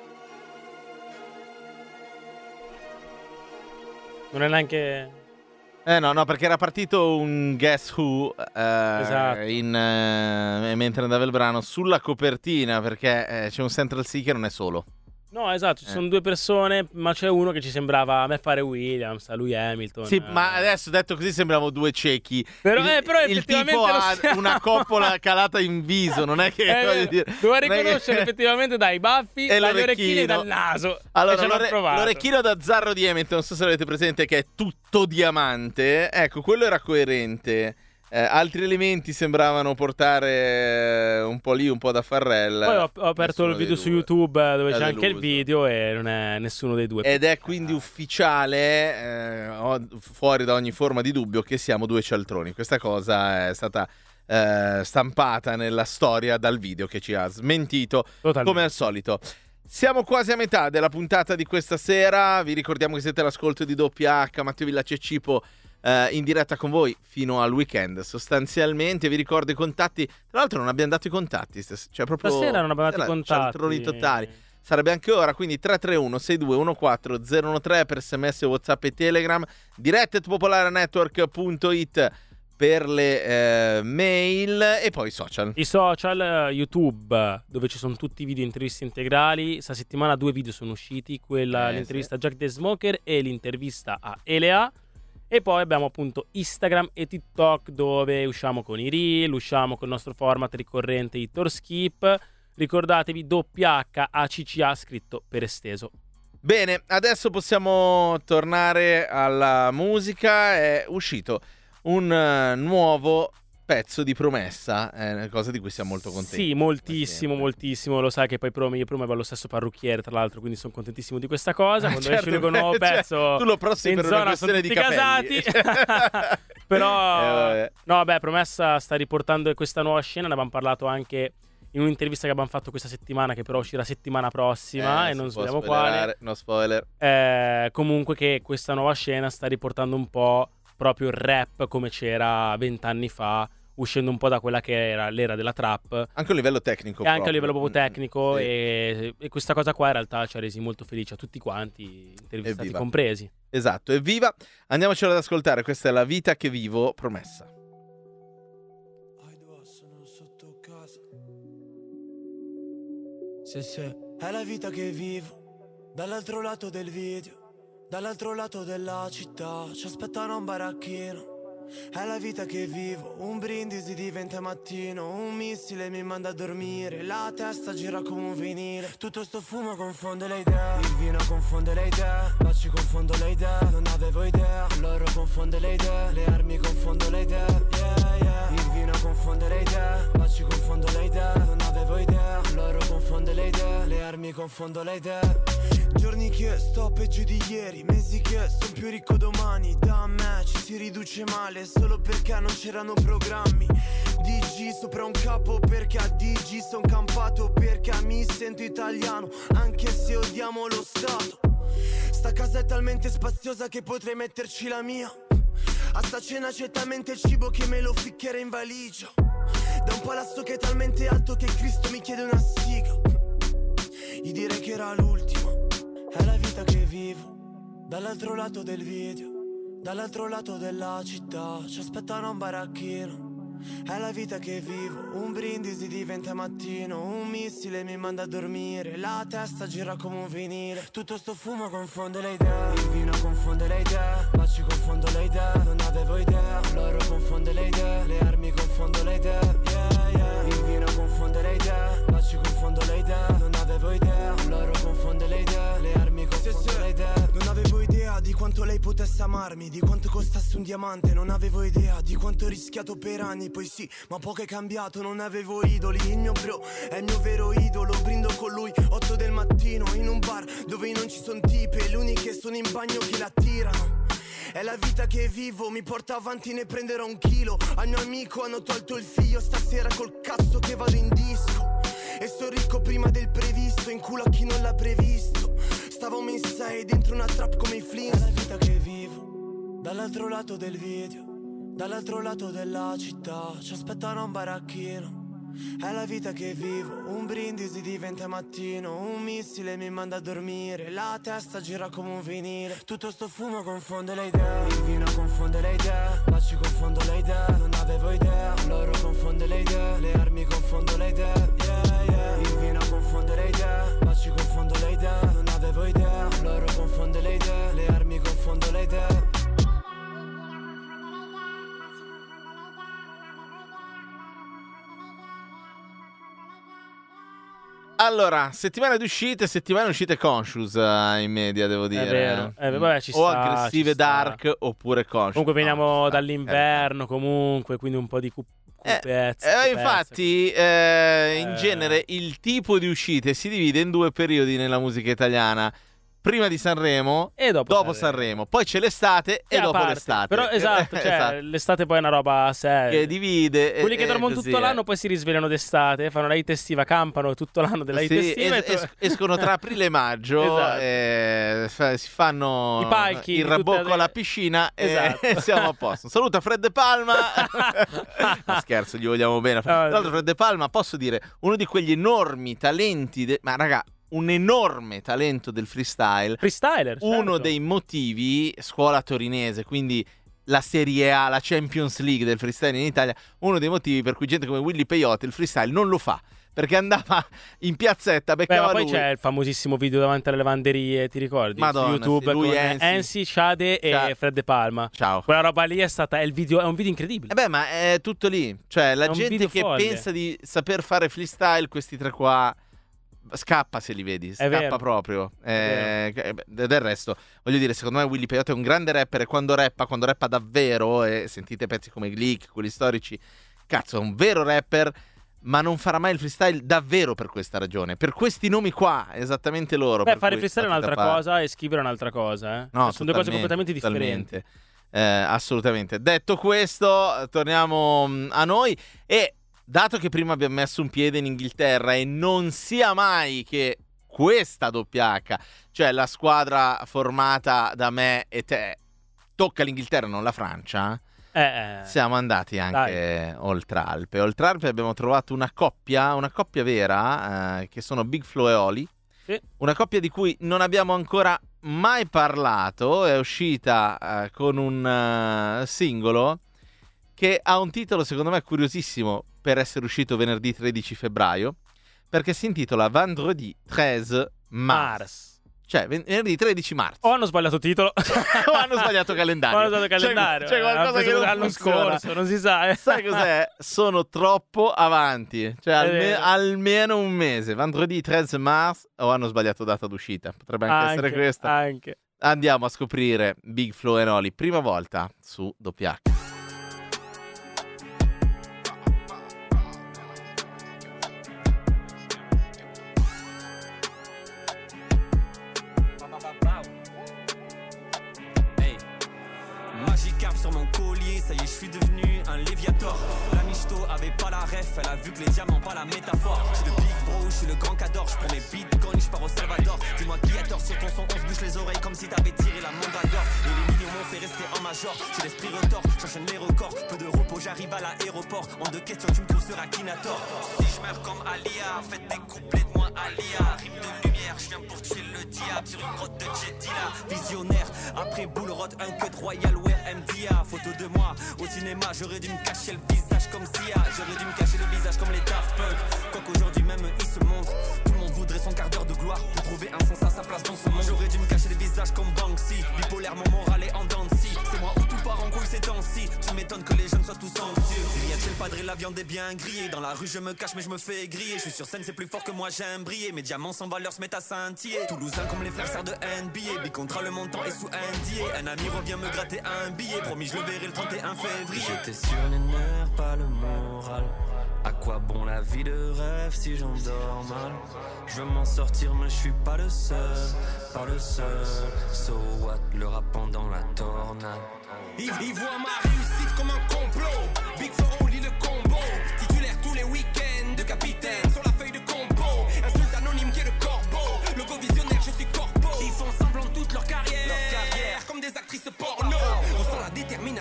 Non è neanche Eh no, no, perché era partito un Guess Who eh, Esatto. in, eh, mentre andava il brano sulla copertina, perché eh, c'è un Central C che non è solo. No, esatto, ci Eh. sono due persone, ma c'è uno che ci sembrava a me fare Williams, a lui Hamilton. Sì, eh. ma adesso detto così sembriamo due ciechi. Però- il, eh, però il effettivamente tipo lo ha siamo. una coppola calata in viso, non è che Eh, voglio dire, doveva non è che- riconoscere effettivamente dai baffi, E dagli orecchini e l'orecchino. dal naso. Allora, e ce l'ho l'ore- provato. l'orecchino da Zarro di Hamilton, non so se l'avete presente, che è tutto diamante. Ecco, quello era coerente. Eh, altri elementi sembravano portare eh, un po' lì, un po' da Farrell. Poi ho, ho aperto Nessuno il video dei su due. YouTube eh, dove È c'è anche il deluso. video e non è nessuno dei due. Ed è quindi ufficiale, eh, ho- fuori da ogni forma di dubbio, che siamo due cialtroni. Questa cosa è stata eh, stampata nella storia dal video che ci ha smentito, Totalmente. come al solito. Siamo quasi a metà della puntata di questa sera. Vi ricordiamo che siete all'ascolto di W H, Matteo Villacci e Cipo eh, in diretta con voi fino al weekend. Sostanzialmente vi ricordo i contatti. Tra l'altro non abbiamo dato i contatti, stas- cioè proprio Stasera non abbiamo dato i stasera, contatti. cialtroni totali. Sarebbe anche ora, quindi tre tre uno sei due uno quattro zero uno tre per sms, WhatsApp e Telegram, diretta at popolarenetwork punto it per le eh, mail e poi social. I social, eh, YouTube, dove ci sono tutti i video interviste integrali. Sta settimana due video sono usciti, quella Eh, l'intervista a Jack the Smoker e l'intervista a Elea. E poi abbiamo appunto Instagram e TikTok, dove usciamo con i reel, usciamo con il nostro format ricorrente Hit or Skip. Ricordatevi W H A C C A scritto per esteso. Bene, adesso possiamo tornare alla musica. È uscito un eh, nuovo pezzo di Promessa, è una cosa di cui siamo molto contenti. Sì, moltissimo, sempre. moltissimo. Lo sai che poi Promi, io Promi avevo lo stesso parrucchiere, tra l'altro, quindi sono contentissimo di questa cosa. Ah, Quando certo, esce con un nuovo cioè, pezzo tu lo prossi in per una zona sono questione di tutti capelli. casati. Però, Eh, vabbè. no, beh, Promessa sta riportando questa nuova scena. Ne abbiamo parlato anche in un'intervista che abbiamo fatto questa settimana, che però uscirà settimana prossima Eh, e si non può sveliamo spoilerare, quale. no spoiler. Eh, comunque che questa nuova scena sta riportando un po' proprio il rap come c'era vent'anni fa, uscendo un po' da quella che era l'era della trap. Anche a livello tecnico. E anche a proprio. livello proprio tecnico. Sì. e, e questa cosa qua in realtà ci ha resi molto felici a tutti quanti, intervistati Evviva. compresi. Esatto, evviva. Andiamocela ad ascoltare, questa è La vita che vivo, Promessa. sono sotto casa. Se se è la vita che vivo, dall'altro lato del video, dall'altro lato della città, ci aspettano un baracchino. È la vita che vivo, un brindisi diventa mattino, un missile mi manda a dormire, la testa gira come un vinile. Tutto sto fumo confonde le idee, il vino confonde le idee, baci confondo le idee, non avevo idea, l'oro confonde le idee, le armi confondo le idee, yeah yeah. Il vino confonde le idee, baci confondo le idee, non avevo idea, l'oro confonde le idee, le armi confondo le idee. Giorni che sto peggio di ieri, mesi che son più ricco domani, da me ci si riduce male solo perché non c'erano programmi. D G sopra un capo perché a D G son campato, perché mi sento italiano anche se odiamo lo Stato. Sta casa è talmente spaziosa che potrei metterci la mia. A sta cena c'è talmente cibo che me lo ficcherei in valigia. Da un palazzo che è talmente alto che Cristo mi chiede una siga. Gli direi che era l'ultima. È la vita che vivo, dall'altro lato del video, dall'altro lato della città, ci aspettano un baracchino. È la vita che vivo, un brindisi diventa mattino, un missile mi manda a dormire, la testa gira come un vinile. Tutto sto fumo confonde le idee, il vino confonde le idee, baci confondo le idee, non avevo idea, l'oro confonde le idee, le armi confondo le idee, yeah yeah. Il vino confonde le idee, baci confondo le idee, non avevo idea, l'oro confonde le idee, le armi confondo le idee. Non avevo idea di quanto lei potesse amarmi, di quanto costasse un diamante, non avevo idea di quanto ho rischiato per anni. Poi sì, ma poco è cambiato, non avevo idoli. Il mio bro è il mio vero idolo, brindo con lui otto del mattino in un bar dove non ci son tipe, le uniche sono in bagno che la tirano. È la vita che vivo, mi porta avanti, ne prenderò un chilo. Al mio amico hanno tolto il figlio, stasera col cazzo che vado in disco. E sto ricco prima del previsto, in culo a chi non l'ha previsto. Stavo in sei dentro una trap come i Flintstones. È la vita che vivo, dall'altro lato del video, dall'altro lato della città, ci aspettano un baracchino. È la vita che vivo, un brindisi diventa mattino, un missile mi manda a dormire, la testa gira come un vinile, tutto sto fumo confonde le idee, il vino confonde le idee, ma ci confondo le idee, non avevo idea, l'oro confonde le idee, le armi confondo le idee, yeah yeah, il vino confonde le idee, ma ci confondo le idee, non avevo idea, l'oro confonde le idee, le armi confondo le idee. Allora, settimana di uscite, settimana di uscite conscious uh, in media, devo dire. È vero, è vero. Vabbè, ci o sta, aggressive ci sta. dark oppure conscious. Comunque veniamo no, dall'inverno comunque, quindi un po' di cu- cupezza. Eh, eh, infatti, eh, in Eh. genere il tipo di uscite si divide in due periodi nella musica italiana. Prima di Sanremo E dopo, dopo Sanremo. Poi c'è l'estate e, a dopo parte. l'estate. Però esatto, cioè Esatto. l'estate poi è una roba a sé. Che divide. Quelli e- che e dormono così tutto è. l'anno poi si risvegliano d'estate, fanno la hit estiva, campano tutto l'anno della hit Sì, estiva. es- e tu- es- escono tra aprile e maggio, Esatto. e fa- si fanno I palchi il di rabocco tutte le- alla piscina Esatto. e siamo a posto. Un saluto a Fred De Palma. No, scherzo, gli vogliamo bene. Tra l'altro Fred De Palma, posso dire, uno di quegli enormi talenti, de- ma raga, un enorme talento del freestyle. Freestyler, certo. Uno dei motivi, scuola torinese, quindi la Serie A, la Champions League del freestyle in Italia, uno dei motivi per cui gente come Willy Peyote il freestyle non lo fa, perché andava in piazzetta, Beh, beccava ma poi lui. c'è il famosissimo video davanti alle lavanderie, ti ricordi? Madonna, Su YouTube sì, lui con e Ensi. Ensi, Shade e Ciao. Fred De Palma. Ciao. Quella roba lì è stata è il video, è un video incredibile. Eh beh, ma è tutto lì. Cioè, la È un gente video che folle. pensa di saper fare freestyle, questi tre qua, scappa se li vedi, scappa vero. proprio. È Eh, eh, del resto, voglio dire, secondo me Willy Peyote è un grande rapper e quando rappa, quando rappa davvero, e sentite pezzi come Glick, quelli storici, cazzo, è un vero rapper, ma non farà mai il freestyle davvero per questa ragione. Per questi nomi qua, esattamente loro. Beh, per fare cui freestyle è state un'altra da parte. cosa e scrivere è un'altra cosa, eh. No, sono due cose completamente totalmente. differenti. Eh, assolutamente. Detto questo, torniamo mh, a noi e dato che prima abbiamo messo un piede in Inghilterra e non sia mai che questa doppia H, cioè la squadra formata da me e te, tocca l'Inghilterra, non la Francia, Eh, eh. siamo andati anche oltre Alpe. Oltre Alpe abbiamo trovato una coppia, una coppia vera, eh, che sono Big Flo e Oli. Sì. Una coppia di cui non abbiamo ancora mai parlato, è uscita eh, con un eh, singolo che ha un titolo secondo me curiosissimo per essere uscito venerdì tredici febbraio, perché si intitola Vendredi tredici mars. Mars. Cioè ven- venerdì tredici marzo. O hanno sbagliato titolo O hanno sbagliato calendario. O hanno sbagliato calendario. C'è, c'è qualcosa Hanno che preso non l'anno funziona. scorso, non si sa. eh. Sai cos'è? Sono troppo avanti. Cioè alme- vero. almeno un mese. Vendredi tredici mars o hanno sbagliato data d'uscita. Potrebbe anche, essere questa. Anche. Andiamo a scoprire Big Flo e Oli. Prima volta su doppia H. Hey. Magicap sur mon collier, ça y est, je suis devenu un léviator. La michto avait pas la ref, elle a vu que les diamants pas la métaphore. Je suis le big bro, je suis le grand cador, je prends mes bitcoins, je pars au Salvador. Dis-moi qui a tort sur ton son, on se bouche les oreilles comme si t'avais tiré la mandragore. Et les millions m'ont fait rester en major, j'ai l'esprit retors, j'enchaîne les records. Peu de repos, j'arrive à l'aéroport. En deux questions, tu me trouves sur Akinator. Si je meurs comme Alia, faites des couplets de moi Alia. Rime de lumière, je viens pour tuer le diable sur une grotte de Jedila. Visionnaire, après Bull Rod, un cut Royal Wear M D A. Photo de moi au cinéma, j'aurais dû me cacher le visage comme Sia. J'aurais dû me cacher le visage comme les Daft Punk. Quoi qu'aujourd'hui même ils se montrent. Tout le monde voudrait son quart d'heure de gloire pour trouver un sens à sa place dans ce monde. J'aurais dû me cacher le visage comme Banksy. Bipolaire, mon moral est en dents de scie. C'est moi où tout part en couille ces temps-ci. Tu m'étonnes que les jeunes soient tous anxieux. Rien de chez le padré, la viande est bien grillée. Dans la rue je me cache mais je me fais griller. Je suis sur scène, c'est plus fort que moi, j'aime briller. Mes diamants sans valeur se mettent à scintiller. Toulousain comme les frères serre de N B A. Bicontra le montant est sous N D A. Un ami revient me gratter un billet. Promis je le verrai le trente et un février. J'étais sur les nerfs, pas le moral. À quoi bon la vie de rêve si j'en dors mal? Je veux m'en sortir mais je suis pas le seul, pas le seul. So what, le rap pendant la tornade. Ils, ils voient ma réussite comme un complot. Big Flo Oli le combo. Titulaire tous les week-ends de capitaine sur la feuille de compo. Insulte anonyme qui est le corbeau. Logo visionnaire, je suis corbeau. Ils font semblant toute leur carrière, leur carrière comme des actrices porno. On sent la détermination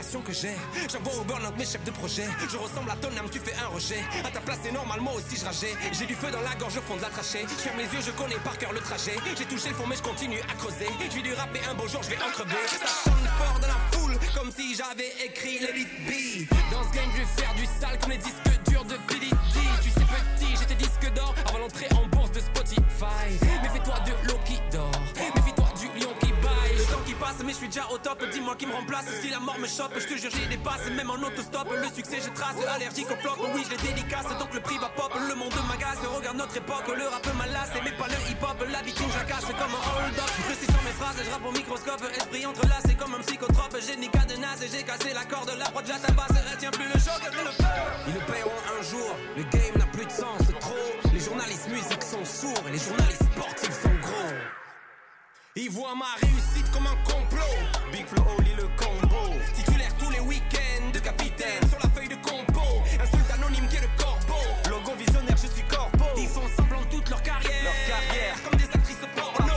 passion que j'ai. J'envoie au burn-out mes chefs de projet. Je ressemble à ton âme, tu fais un rejet. À ta place c'est normal, moi aussi je rageais. J'ai du feu dans la gorge au fond de la trachée. Je ferme les yeux, je connais par cœur le trajet. J'ai touché le fond mais je continue à creuser. Je vais du rap et un beau jour je vais en crever. Ça chante fort dans la foule, comme si j'avais écrit l'élite B. Dans ce game je vais faire du sale comme les disques durs de P D D. Tu sais petit, j'étais disque d'or avant l'entrée en bourse de Spotify. Méfie-toi de l'eau qui dort, méfie-toi du lion qui baille. Le temps qui passe mais je suis déjà au top. Dis-moi qui me remplace si la mort me chope. Je te jure j'y dépasse, même en autostop. Le succès je trace, allergique au flop. Oui je les dédicace, donc le prix va pop. Le monde m'agace, regarde notre époque. Le rap m'alasse, mais pas le hip-hop. L'habitude j'acasse comme un hold-up. Précis sur mes phrases, je rappe au microscope. Esprit entrelacé comme un psychotrope. J'ai ni cadenas et j'ai cassé la corde. La prod de la tabasse, elle tient plus le choc, elle le fait. Ils le paieront un jour, le game n'a plus de sens, c'est trop. Les journalistes musique sont sourds et les journalistes sportifs sont gros. Ils voient ma réussite comme un complot. Big Flo Oli le combo. Titulaire tous les week-ends de capitaine sur la feuille de compo. Insulte anonyme qui est le corbeau. Logo visionnaire, je suis corbeau. Ils font semblant toute leur carrière, leur carrière comme des actrices porno.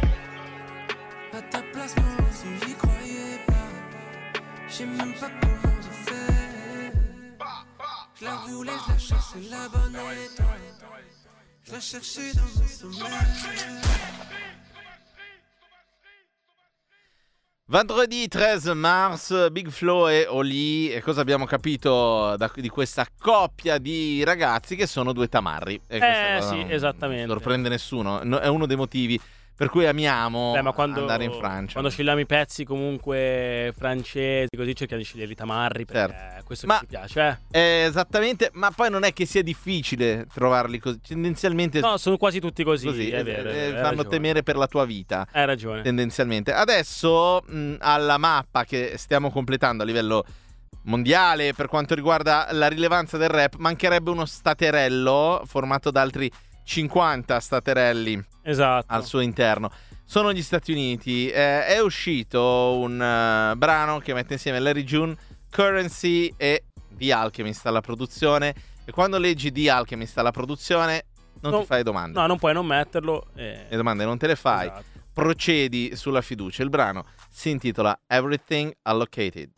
À ta place moi aussi j'y croyais pas. J'sais même pas comment je fais. Je la voulais, je la cherchais la bonne étoile. Je la cherchais dans mon sommeil. Vendredi tredici marzo, Big Flo e Oli. E cosa abbiamo capito da, di questa coppia di ragazzi che sono due tamarri? E eh sì, non Non esattamente. sorprende nessuno, no, è uno dei motivi per cui amiamo Beh, ma quando, andare in Francia. Quando scegliamo i pezzi comunque francesi, così cerchiamo di scegliere i tamarri, perché certo. questo ma, che ci piace. Eh. Eh, esattamente, ma poi non è che sia difficile trovarli così. Tendenzialmente no, sono quasi tutti così, così è vero, eh, è vero, fanno temere per la tua vita. Hai ragione. Tendenzialmente. Adesso mh, alla mappa che stiamo completando a livello mondiale per quanto riguarda la rilevanza del rap, mancherebbe uno staterello formato da altri cinquanta staterelli, esatto, al suo interno. Sono gli Stati Uniti. Eh, è uscito un uh, brano che mette insieme Larry June, Currency e The Alchemist alla produzione. E quando leggi The Alchemist alla produzione non no, ti fai domande. No, non puoi non metterlo. E... Le domande non te le fai. Esatto. Procedi sulla fiducia. Il brano si intitola Everything Allocated.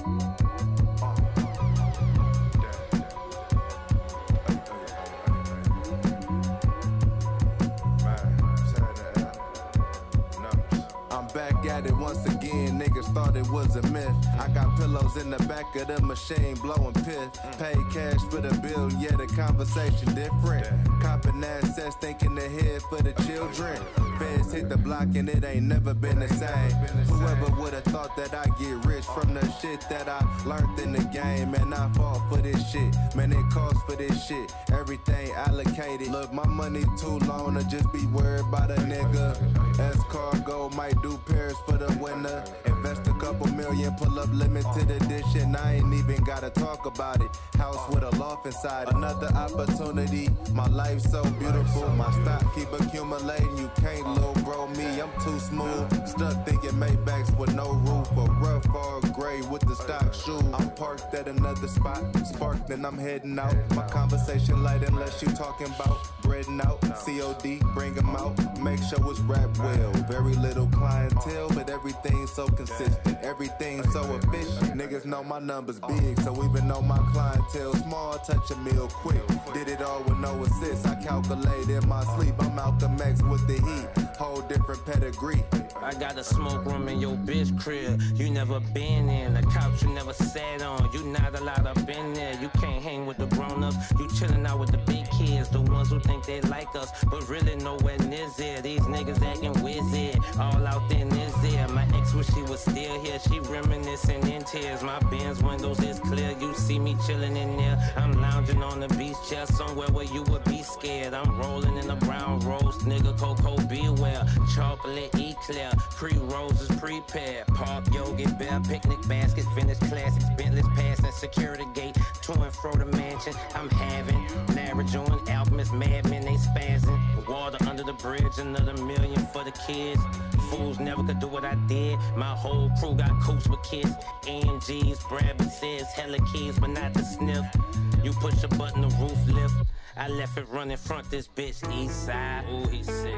At it once again, niggas thought it was a myth. I got pillows in the back of the machine blowing piss. Paid cash for the bill, yeah, the conversation different. Copping assets, thinking ahead for the children. Feds hit the block and it ain't never been the same. Whoever would've thought that I'd get rich from the shit that I learned in the game. Man, I fought for this shit, man, it cost for this shit. Everything allocated. Look, my money too long to just be worried about a nigga. S-Cargo might do Paris for the winner. Invest a couple million, pull up limited edition. I ain't even gotta talk about it. House with a loft inside. Another opportunity. My life's so beautiful. My stock keep accumulating. You can't low bro me. I'm too smooth. Stuck thinking Maybachs with no roof. A rough or gray with the stock shoe. I'm parked at another spot. Sparked and I'm heading out. My conversation light unless you talking about breading out. C O D, bring them out. Make sure it's rap well. Very little clientele, but everything's so consistent. Everything's so efficient. Niggas know my numbers big, so even though my clientele small, touch a meal quick. Did it all with no assist. I calculate in my sleep. I'm Malcolm X with the heat. Whole different pedigree. I got a smoke room in your bitch crib. You never been in a couch you never sat on. You not allowed up in there. You can't hang with the grown-ups. You chillin' out with the big kids, the ones who think they like us, but really nowhere near there. These niggas acting wizard, all out in this there. My ex wish she was still here. She reminiscing in tears. My Benz windows is clear. You see me chillin' in there. I'm lounging on the beach chair somewhere where you would be scared. I'm rolling in a brown roast, nigga. Cocoa beware. Chocolate eclair. Pre-roses prepared. Park yoga bear. Picnic basket. Vintage classics. Bentleys passing security gate. To and fro the mansion. I'm having Lara Joan, Alchemist, Madmen, they spazzing. Water under the bridge, another million for the kids. Fools never could do what I did. My whole crew got coats with kids. A M Gs, Bradford says, hella keys, but not the sniff. You push a button, the roof lift. I left it running front this bitch, east side. Ooh, he said.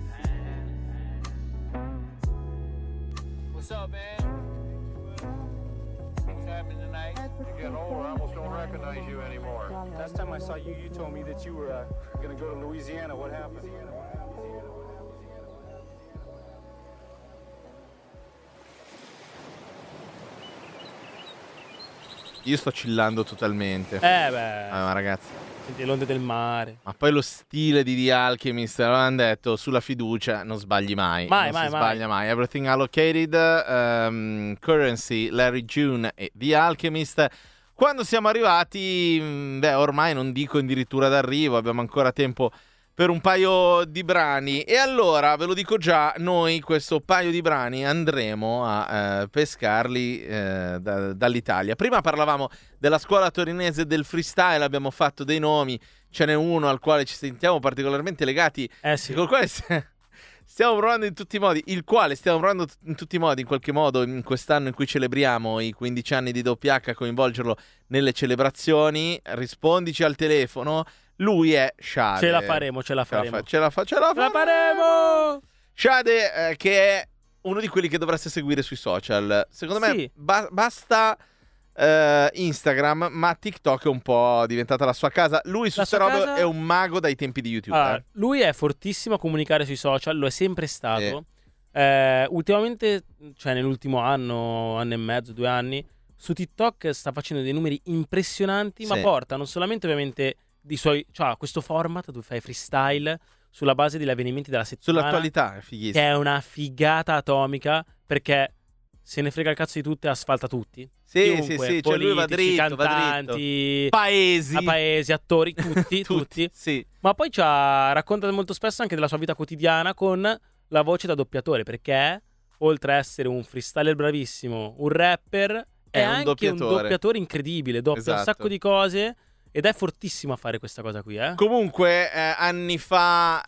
What's up, man? happened tonight? You get older, I almost don't recognize you anymore. Last time I saw you, you told me that you were uh, going to go to Louisiana. What happened? Io sto chillando totalmente. Eh beh. Ah, ma ragazzi. Senti le onde del mare. Ma poi lo stile di The Alchemist, l'hanno detto, sulla fiducia non sbagli mai. Mai, non mai, si mai. sbaglia mai. Everything Allocated, um, Currency, Larry June e The Alchemist. Quando siamo arrivati, beh, ormai non dico addirittura d'arrivo, abbiamo ancora tempo per un paio di brani. E allora, ve lo dico già, noi questo paio di brani andremo a eh, pescarli eh, da, dall'Italia. Prima parlavamo della scuola torinese del freestyle, abbiamo fatto dei nomi, ce n'è uno al quale ci sentiamo particolarmente legati, eh sì. col quale stiamo provando in tutti i modi, il quale stiamo provando in tutti i modi, in qualche modo, in quest'anno in cui celebriamo i quindici anni di doppia acca, coinvolgerlo nelle celebrazioni. Rispondici al telefono. Lui è Shade. Ce la faremo, ce la faremo. Ce la, fa, ce la, fa, ce la, ce la faremo! Shade, eh, che è uno di quelli che dovreste seguire sui social. Secondo sì. me ba- basta eh, Instagram, ma TikTok è un po' diventata la sua casa. Lui su queste robe casa... è un mago dai tempi di YouTube. Ah, eh. Lui è fortissimo a comunicare sui social, lo è sempre stato. Eh. Eh, ultimamente, cioè nell'ultimo anno, anno e mezzo, due anni, su TikTok sta facendo dei numeri impressionanti, sì. ma porta non solamente ovviamente... di suoi, cioè questo format tu fai freestyle sulla base degli avvenimenti della settimana, sull'attualità, è fighissimo, che è una figata atomica, perché se ne frega il cazzo di tutte, asfalta tutti, sì chiunque, sì sì, politici, cioè lui va dritto, cantanti, va dritto. paesi a paesi, attori, tutti, tutti, tutti. Sì. Ma poi ci ha raccontato molto spesso anche della sua vita quotidiana con la voce da doppiatore, perché oltre a essere un freestyler bravissimo, un rapper, è, è un anche doppiatore. un doppiatore incredibile, doppia esatto. un sacco di cose. Ed è fortissimo a fare questa cosa qui, eh? Comunque, eh, anni fa,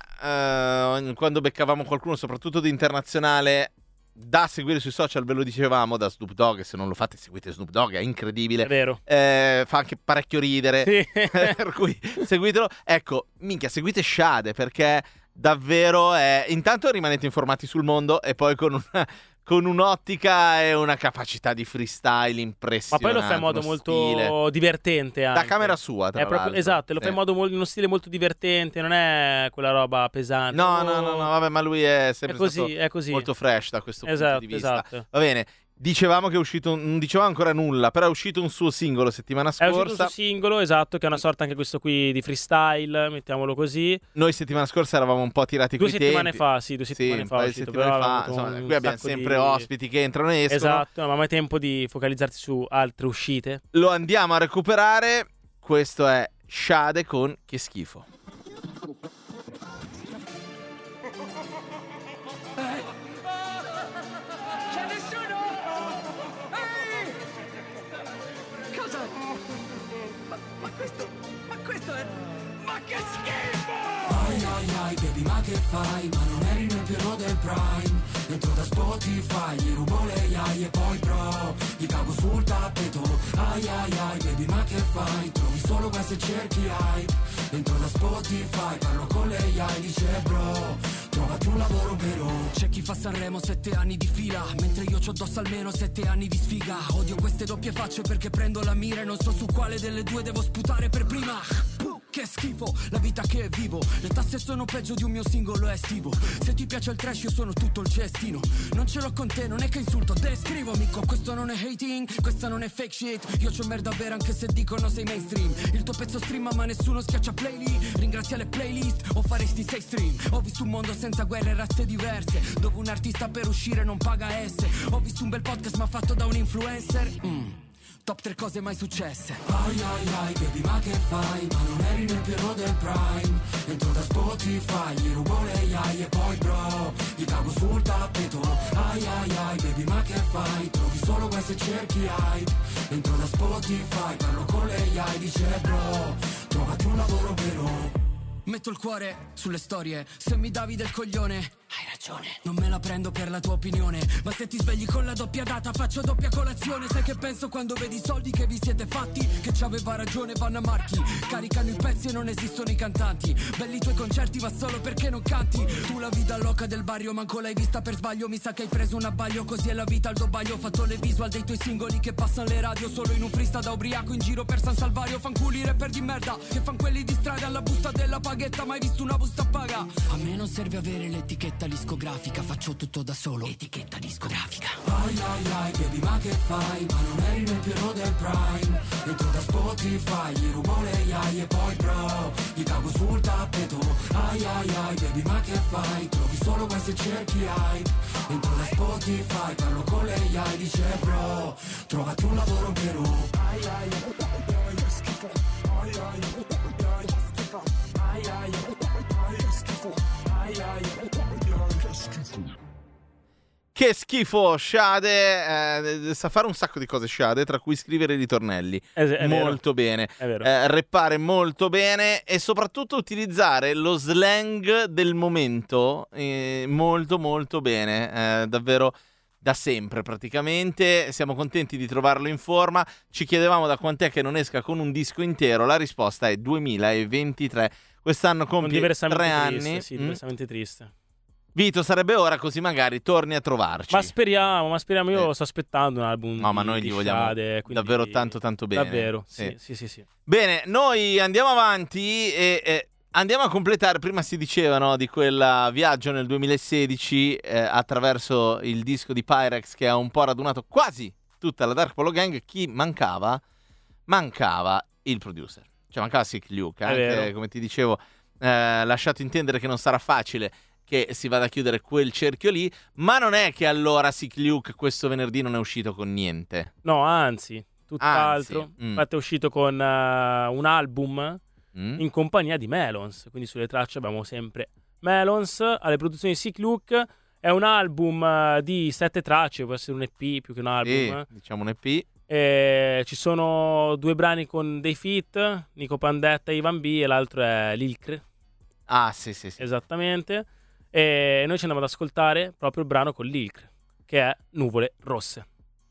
eh, quando beccavamo qualcuno, soprattutto di internazionale, da seguire sui social, ve lo dicevamo, da Snoop Dogg. Se non lo fate, seguite Snoop Dogg, è incredibile. È vero. Eh, fa anche parecchio ridere. Sì. Per cui seguitelo. Ecco, minchia, seguite Shade, perché davvero è... Intanto rimanete informati sul mondo e poi con una... con un'ottica e una capacità di freestyle impressionante. Ma poi lo fa in modo molto stile. divertente anche. Da camera sua, tra è proprio, l'altro. Esatto, lo sì. fa in modo molto, in uno stile molto divertente, non è quella roba pesante. No, oh. no, no, no, vabbè, ma lui è sempre è così, stato è così. molto fresh da questo esatto, punto di vista. Esatto. Va bene. Dicevamo che è uscito, non dicevamo ancora nulla, però è uscito un suo singolo settimana scorsa. È uscito un suo singolo, esatto, che è una sorta anche questo qui di freestyle, mettiamolo così. Noi settimana scorsa eravamo un po' tirati due coi settimane tempi. fa, sì, due settimane sì, fa. Un paio uscito, di settimane fa, insomma, qui abbiamo sempre di... ospiti che entrano e escono. Esatto, ma mai tempo di focalizzarsi su altre uscite. Lo andiamo a recuperare. Questo è Shade con Che schifo. Ma che fai? Ma non eri nel pieno del prime. Entro da Spotify, gli rubo le A I e poi bro gli cago sul tappeto. Ai ai ai, baby ma che fai? Trovi solo questo e cerchi hype. Entro da Spotify, parlo con le A I, dice bro trovati un lavoro però. C'è chi fa Sanremo sette anni di fila, mentre io c'ho addosso almeno sette anni di sfiga. Odio queste doppie facce perché prendo la mira e non so su quale delle due devo sputare per prima. Che schifo, la vita che vivo. Le tasse sono peggio di un mio singolo estivo. Se ti piace il trash io sono tutto il cestino. Non ce l'ho con te, non è che insulto, descrivo amico. Questo non è hating, questa non è fake shit. Io c'ho merda vera anche se dicono sei mainstream. Il tuo pezzo streama ma nessuno schiaccia play lì. Ringrazia le playlist o faresti sei stream. Ho visto un mondo senza guerre e razze diverse, dove un artista per uscire non paga S. Ho visto un bel podcast ma fatto da un influencer. mm. Top tre cose mai successe. Ai ai ai, baby ma che fai? Ma non eri nel pieno del prime. Entro da Spotify, gli rubo le A I e poi bro gli cago sul tappeto. Ai ai ai, baby ma che fai? Trovi solo questo e cerchi hype. Entro da Spotify, parlo con le A I, dice bro trovati un lavoro vero. Metto il cuore sulle storie, se mi davi del coglione hai ragione. ragione. Non me la prendo per la tua opinione, ma se ti svegli con la doppia data faccio doppia colazione. Sai che penso quando vedi i soldi che vi siete fatti? Che ci aveva ragione Vanna Marchi. Caricano i pezzi e non esistono i cantanti. Belli i tuoi concerti ma solo perché non canti. Tu la vita loca del barrio manco l'hai vista per sbaglio. Mi sa che hai preso un abbaglio, così è la vita al dobaglio. Ho fatto le visual dei tuoi singoli che passano le radio solo in un freestyle da ubriaco in giro per San Salvario. Fanculi rapper di merda che fan quelli di strada alla busta della paghetta. Mai visto una busta paga? A me non serve avere l'etichetta discografica, faccio tutto da solo, etichetta discografica. Ai ai ai baby ma che fai? Ma non eri nel pieno del prime. Entro da Spotify, gli rubo le ai e poi bro gli cago sul tappeto. Ai ai ai baby ma che fai? Trovi solo guai se cerchi hype. Entro da Spotify, parlo con le ai, dice bro trovati un lavoro però. Ai ai ai ai schifo. Ai ai ai schifo. Ai ai ai schifo. Ai ai ai che schifo. Che schifo, Shade, eh, sa fare un sacco di cose Shade, tra cui scrivere ritornelli è, è molto vero. bene, È vero. Eh, rappare molto bene e soprattutto utilizzare lo slang del momento eh, molto molto bene, eh, davvero da sempre praticamente. Siamo contenti di trovarlo in forma. Ci chiedevamo da quant'è che non esca con un disco intero, la risposta è duemilaventitré. Quest'anno compie tre anni. Triste, sì, mm? diversamente triste. Vito, sarebbe ora, così magari torni a trovarci. Ma speriamo, ma speriamo, io Eh. sto aspettando un album No, ma di- noi di gli vogliamo Shade, quindi- davvero tanto tanto bene. Davvero, sì, Sì. sì, sì, sì. Bene, noi andiamo avanti e, e andiamo a completare, prima si diceva, no, di quel viaggio nel duemilasedici eh, attraverso il disco di Pyrex che ha un po' radunato quasi tutta la Dark Polo Gang. Chi mancava? Mancava il producer. Cioè mancava Sick Luke, È anche, vero. come ti dicevo, eh, lasciato intendere che non sarà facile che si vada a chiudere quel cerchio lì, ma non è che allora Sick Luke questo venerdì non è uscito con niente. No, anzi, tutt'altro. Anzi, mm. Infatti è uscito con eh, un album Mm? in compagnia di Melons, quindi sulle tracce abbiamo sempre Melons, alle produzioni Sick Luke. È un album eh, di sette tracce, può essere un E P più che un album. Sì, eh. diciamo un E P. E ci sono due brani con dei feat, Nico Pandetta e Ivan B, e l'altro è Lilcre. Ah, sì, sì, sì. Esattamente. E noi ci andiamo ad ascoltare proprio il brano con Lilcre, che è Nuvole Rosse.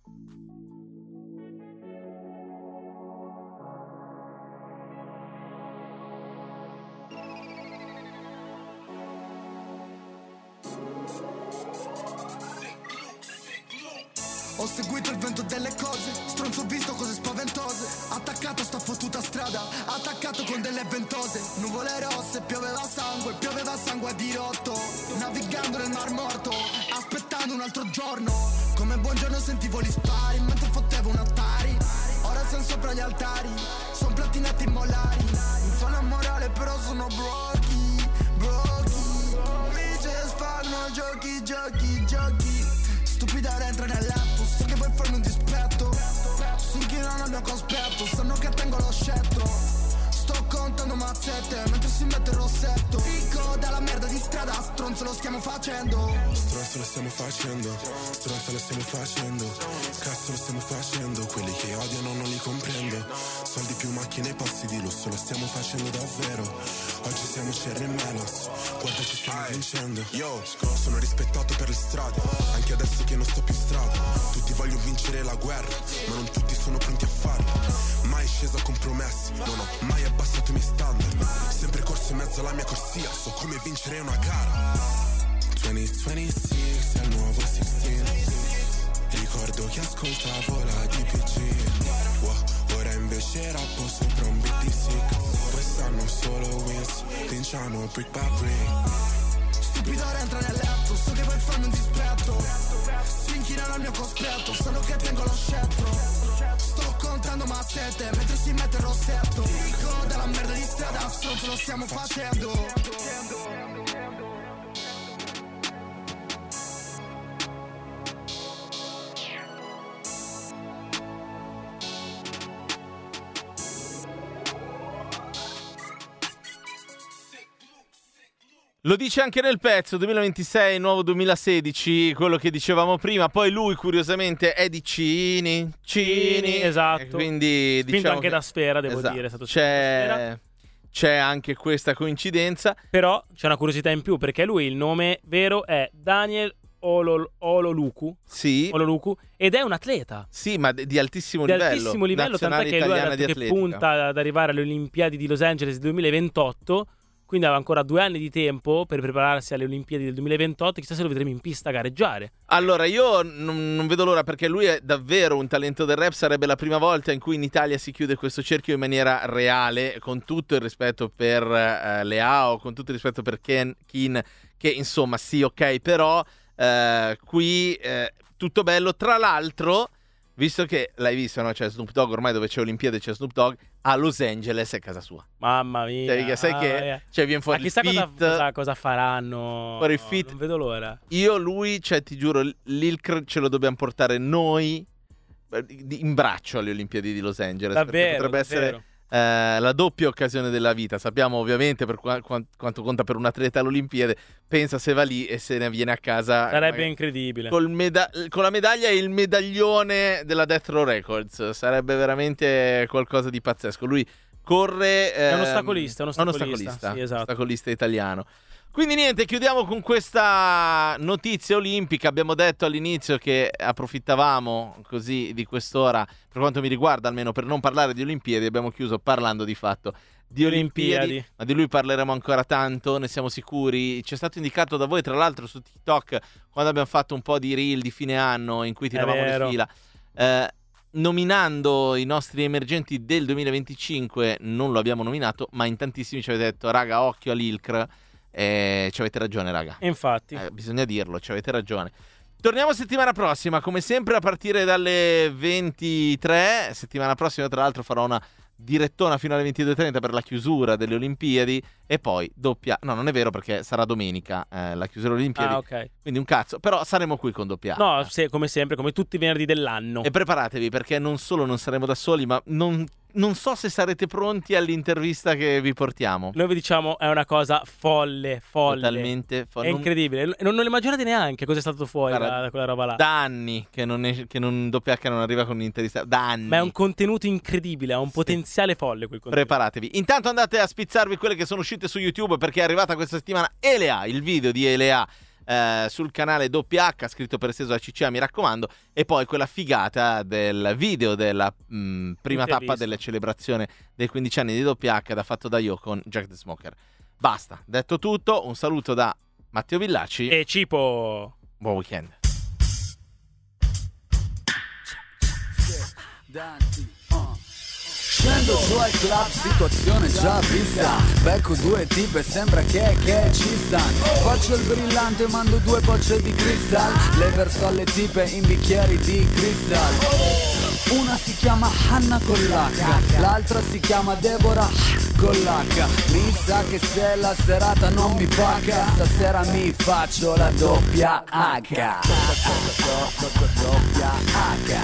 Ho seguito il vento delle cose, stronzo ho visto cose spaventose. Attaccato sta fottuta strada, attaccato con delle ventose. Nuvole rosse, pioveva sangue, pioveva sangue a dirotto. Navigando nel mar morto, aspettando un altro giorno. Come buongiorno sentivo gli spari, mentre fottevo un Atari. Ora sono sopra gli altari, son platinati immolari. Mi fanno morale però sono brochi, brochi. Bitches fanno giochi, giochi, giochi. Stupida entra nel letto, so che vuoi farmi un dispetto. Si inchinano al mio cospetto, sanno che tengo lo scettro. Sto contando mazzette mentre si mette il rossetto. Dico dalla merda di strada, stronzo lo stiamo facendo. Stronzo lo stiamo facendo, stronzo lo stiamo facendo. Cazzo lo stiamo facendo, quelli che odiano non li comprendo. Soldi più macchine e posti di lusso, lo stiamo facendo davvero. Oggi siamo Cherry Melos, guarda ci stiamo vincendo. Yo, sono rispettato per le strade, anche adesso che non sto più in strada. Tutti vogliono vincere la guerra, ma non tutti sono pronti a farla. Mai sceso a compromessi, non ho mai abbassato i miei standard. Sempre corso in mezzo alla mia corsia, so come vincere una gara. duemilaventisei è il nuovo diciotto. Ricordo che ascoltavo la D P G. Wow, ora invece rappo sopra un beat di sick. Quest'anno solo wins, vinciamo brick by brick. Stupido entra nel letto, so che vuoi farmi un dispetto. Si inchinano al mio cospetto, sanno che tengo lo scettro. Sto contando mazzette mentre si mette il rossetto. Dico dalla merda di strada, stronzo lo stiamo facendo. Lo dice anche nel pezzo, duemilaventisei, nuovo duemilasedici, quello che dicevamo prima. Poi lui, curiosamente, è di Cini, Cini. Esatto. E quindi, Spinto diciamo anche che... da Sfera, devo esatto. dire. È stato C'è... c'è anche questa coincidenza. Però c'è una curiosità in più, perché lui il nome vero è Daniel Olol- Ololuku. Sì. Ololuku, ed è un atleta. Sì, ma di altissimo di livello. altissimo livello, tant'è Nazionale che lui ha italiana detto di che atletica. punta ad arrivare alle Olimpiadi di Los Angeles duemilaventotto, quindi aveva ancora due anni di tempo per prepararsi alle Olimpiadi del duemilaventotto. Chissà se lo vedremo in pista a gareggiare. Allora, io non, non vedo l'ora, perché lui è davvero un talento del rap. Sarebbe la prima volta in cui in Italia si chiude questo cerchio in maniera reale, con tutto il rispetto per uh, Leao, con tutto il rispetto per Ken, Kin, che insomma sì, ok, però uh, qui uh, tutto bello. Tra l'altro, visto che l'hai visto, no? C'è Snoop Dogg, ormai dove c'è Olimpiade c'è Snoop Dogg, a Los Angeles è casa sua. Mamma mia. Cioè, sai ah, che yeah. cioè, viene fuori Ma chissà il fit, cosa, cosa, cosa faranno. fuori il fit. Non vedo l'ora. Io, lui, cioè ti giuro, l'I L C R ce lo dobbiamo portare noi in braccio alle Olimpiadi di Los Angeles. Davvero, potrebbe davvero. essere eh, la doppia occasione della vita. Sappiamo ovviamente per qua- qua- quanto conta per un atleta all'Olimpiade. Pensa se va lì e se ne viene a casa. Sarebbe magari incredibile. Col meda- con la medaglia e il medaglione della Death Row Records. Sarebbe veramente qualcosa di pazzesco. Lui corre... È un ehm, ostacolista, un è un ostacolista, ostacolista, sì, esatto. ostacolista italiano. Quindi niente, chiudiamo con questa notizia olimpica. Abbiamo detto all'inizio che approfittavamo così di quest'ora, per quanto mi riguarda almeno, per non parlare di Olimpiadi. Abbiamo chiuso parlando di fatto di Olimpiadi, Olimpiadi. ma di lui parleremo ancora tanto, ne siamo sicuri. Ci è stato indicato da voi, tra l'altro, su TikTok, quando abbiamo fatto un po' di reel di fine anno in cui tiravamo le vero. fila, eh, nominando i nostri emergenti del duemilaventicinque. Non lo abbiamo nominato, ma in tantissimi ci avete detto: raga, occhio all'I L C R. Eh, ci avete ragione, raga. Infatti, eh, bisogna dirlo, ci avete ragione. Torniamo settimana prossima, come sempre, a partire dalle ventitré. Settimana prossima, tra l'altro, farò una direttona fino alle ventidue e trenta per la chiusura delle Olimpiadi. E poi doppia. No, non è vero, perché sarà domenica eh, la chiusura delle Olimpiadi. Ah, ok. Quindi un cazzo. Però saremo qui con doppia. No, se, come sempre, come tutti i venerdì dell'anno. E preparatevi, perché non solo non saremo da soli, ma non. Non so se sarete pronti all'intervista che vi portiamo. Noi vi diciamo è una cosa folle, folle. Totalmente folle. È incredibile. Non, non immaginate neanche cosa è stato fuori Guarda, da, da quella roba là. Da anni che non, è, che non doppia acca non arriva con un'intervista. Da anni. Ma è un contenuto incredibile, ha un potenziale folle quel contenuto. Preparatevi. Intanto andate a spizzarvi quelle che sono uscite su YouTube, perché è arrivata questa settimana Elea, il video di Elea. Eh, sul canale doppia acca, scritto per esteso A C C A, mi raccomando. E poi quella figata del video della mh, prima tappa della celebrazione dei quindici anni di doppia acca, da fatto da io con Jack the Smoker. Basta, detto tutto, un saluto da Matteo Villacci e Cipo. Buon weekend. Scendo giù al club, situazione già vista. Becco due tipe, sembra che, che ci stanno. Faccio il brillante, mando due bocce di cristal. Le verso alle tipe in bicchieri di cristal. Una si chiama Hanna con l'H, l'altra si chiama Deborah con l'H. Mi sa che se la serata non mi paga, stasera mi faccio la doppia H. Doppia H.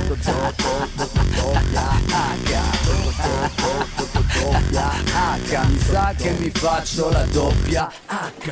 Doppia H. Mi sa che mi faccio la doppia H.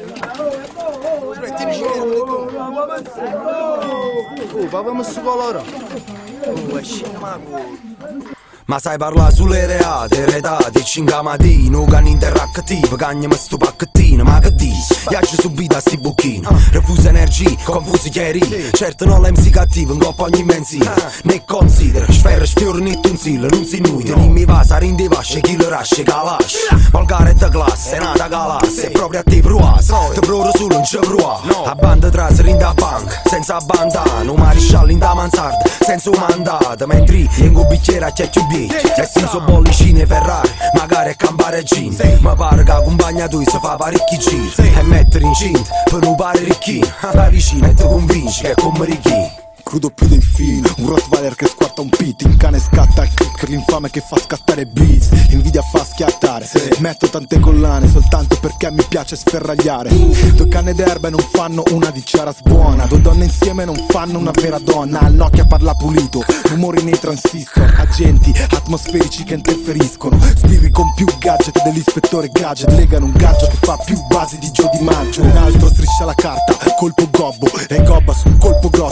Ma sai parla sulle reate, redate, cinque mattino, canne interattive, cagnami sto pacchettino, ma che dici? Viaggio subito a sti bocchini, refusa energie, confusi chiari, certo non l'M C cattivo, in coppa ogni mensile, ne considera, sfera, sfiore, netto un sil, non si nude, non mi va, sa rinde vasce, chi lo rasce, calasce, volgare da classe, è nata classe, è proprio a te pruas, te proro solo non c'è prua, a banda trase, rinde a banca, senza bandana, un maresciallo in da mansarda, senza un mandato, mentre in un bicchiere a chiacchio bianco. E senza bollicine Ferrari, magari a campare jean. Ma pare che accompagna tu si fa parecchi giri e mettere incinta per non pare ricchino. La vicina e ti convinci che è come ricchino. Crudo più del filo, un Rottweiler che squarta un pit, un cane scatta il click per l'infame che fa scattare blitz, invidia fa schiattare, sì. Metto tante collane soltanto perché mi piace sferragliare. Due canne d'erba non fanno una di Charas buona, due donne insieme non fanno una vera donna. Al Nokia parla pulito, rumori nei transistor, agenti atmosferici che interferiscono, spirri con più gadget dell'ispettore gadget, legano un gancio che fa più basi di Gio Di Maggio. Un altro striscia la carta, colpo gobbo e gobba su un colpo grosso.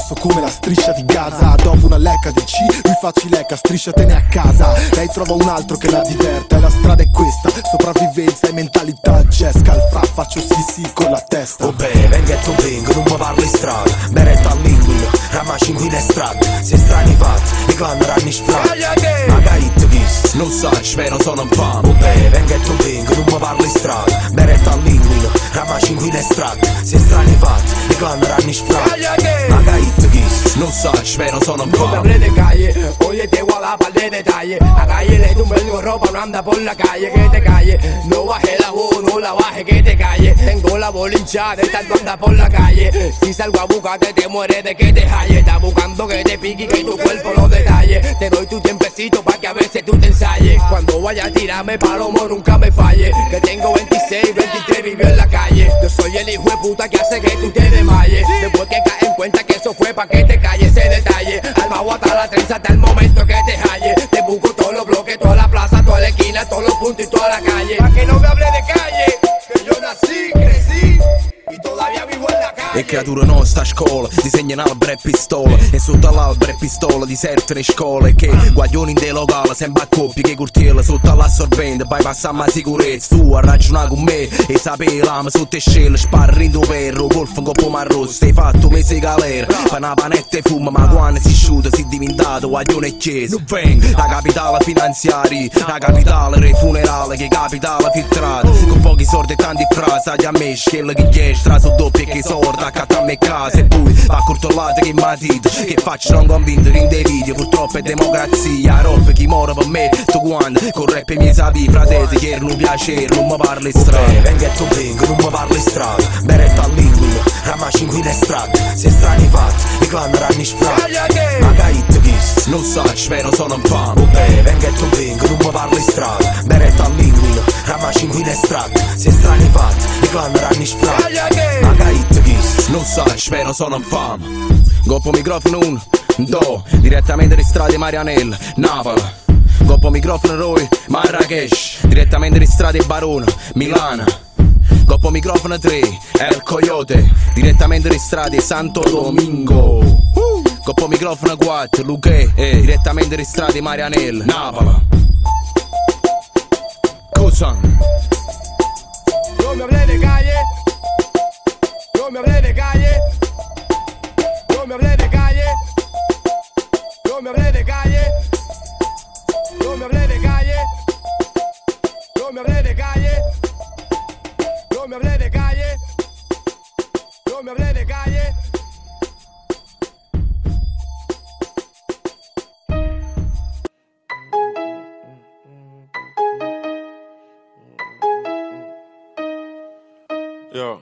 grosso come la striscia di Gaza. Dopo una lecca di C, lui fa cileca, strisciatene a casa. Lei trova un altro che la diverta e la strada è questa, sopravvivenza e mentalità. Jazz calfra, faccio sì sì con la testa. Oh beh, venga e tu vengo, non mi parli strada. Beretta all'inguino, ramaci in estratto. Se strani fatti, i clan ranni sfratti. Magari ti kiss, non sai, spero sono un fan. Oh beh, venga e tu vengo, non mi parli strada. Beretta all'inguino, ramaci in estratto. Se strani fatti, i clan ranni sfratti. Magari ti kiss, non sai, spero sono un fan. Come de calle, oye te guala par de detalle. A calle le tumba el ropa, no anda por la calle, que te calle. No baje la voz, no la baje, que te calle. Tengo la bola hinchada de tanto anda por la calle. Si salgo a buscarte te mueres de que te halle. Está buscando que te pique y que tu cuerpo lo detalle. Te doy tu tiempecito pa' que a veces tú te ensayes. Cuando vaya a tirarme palomo nunca me falle. Que tengo veintiséis, veintitrés, vivió en la calle. Yo soy el hijo de puta que hace que tú te desmayes. Después que caes en cuenta que eso fue pa' que te calles ese detalle. Alma hasta la trenza hasta el momento que te halle. Te busco todos los bloques, toda la plaza, toda la esquina, todos los puntos y toda la calle. Pa' que no me hable de calle, que yo nací, crecí y todavía vivo en la calle. E creatura nostra a scuola, disegna un albero e pistola. E sotto all'albero e pistola disertano scuole. Che guaglioni in dei locali, sempre a coppie che curtiela. Sotto all'assorbente, bypassiamo la sicurezza. Tu a ragionare con me e sapevi l'ama sotto le scelle. Sparri in tuo perro, golfo in coppo marrosso. Stai fatto mese di galera, fa una panetta e fuma. Ma quando si sciuta si è diventato guaglione e chiesa. Non vengo, la capitale finanziaria, la capitale dei funerali. Che capitale filtrata, con pochi soldi e tanti frasi. Agli a me, scella che chiede, straso doppio e che sorda. Accanto a me casa e poi va cortollata che matita. Che faccio non convinto che in dei video purtroppo è democrazia. Roba chi muore per me, tu quando con rap mi sapi fratelli che erano un piacere. Non mi parli strada, venga e tu vengo, non mi parli strada. Beretta all'inguino, ramaci in estratto. Se strani fatti, i clan ranni sfratti. Magari ti kiss, non sai, spero sono un fan. Oh beh, venga e tu vengo, non mi parli strada. Beretta all'inguino, ramaci in estratto. Se strani fatti, i clan ranni sfratti. Magari ti kiss, non sai, spero sono un fan. Goppo microfono uno, do, direttamente da strade Marianella, Napoli. Goppo microfono Roy, Marrakesh, direttamente da strade Barona, Milano. Goppo microfono tre, El Coyote, direttamente da strade Santo Domingo. Goppo microfono quattro, Luque, eh, direttamente da strade Marianella, Napoli. Cosa? No me hablé de calle, no me hablé de calle, no me hablé de calle, no me hablé de calle, no me hablé de calle, no me hablé de calle, no me hablé de calle, no me hablé de calle. Yo.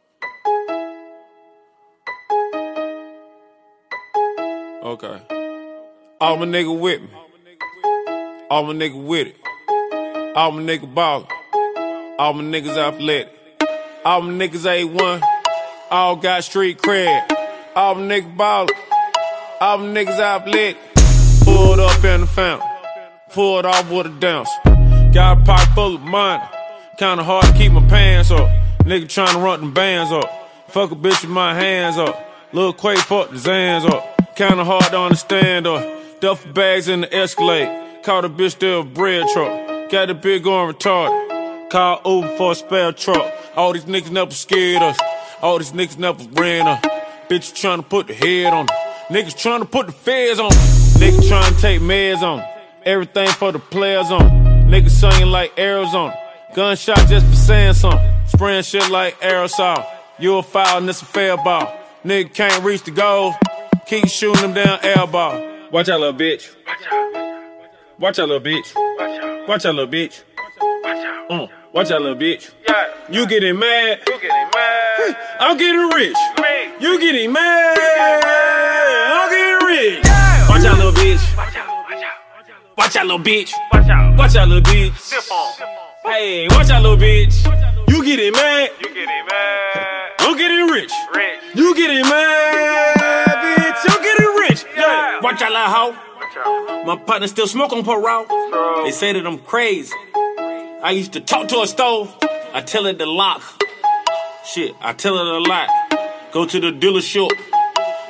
Okay. All my nigga with me. All my nigga with it. All my nigga ballin'. All my niggas athletic. All my niggas A one. All got street cred. All my niggas ballin'. All my niggas athletic. Pulled up in the fountain. Pulled off with a dance. Got a pocket full of money. Kinda hard to keep my pants up. Nigga tryna run them bands up. Fuck a bitch with my hands up. Lil' Quay fuck the Zans up. Kinda hard to understand up. Duffel bags in the Escalade. Caught a bitch there a bread truck. Got the bitch going retarded. Call Uber for a spare truck. All these niggas never scared us. All these niggas never ran us. Bitch tryna put the head on them. Niggas tryna put the feds on them. Niggas tryna take meds on them. Everything for the players on them. Niggas singing like Arizona. Gunshot just for saying something. Spraying shit like aerosol. You a foul and it's a fair ball. Nigga can't reach the goal. Keep shooting them down air ball. Watch out, little bitch. Watch out, little bitch. Watch out, little bitch. Mm. Watch out, little bitch. You getting mad. I'm getting rich. You getting mad. I'm getting rich. Watch out, little bitch. Watch out, little bitch. Watch out, little bitch. Hey, watch out, little bitch. You getting mad. You getting mad. I'm getting rich. Rich. You getting mad, bitch. I'm getting rich. Yeah. Watch out, little hoe. My partner still smoke on parole. They say that I'm crazy. I used to talk to a stove. I tell it to lock. Shit, I tell it a lot. Go to the dealership.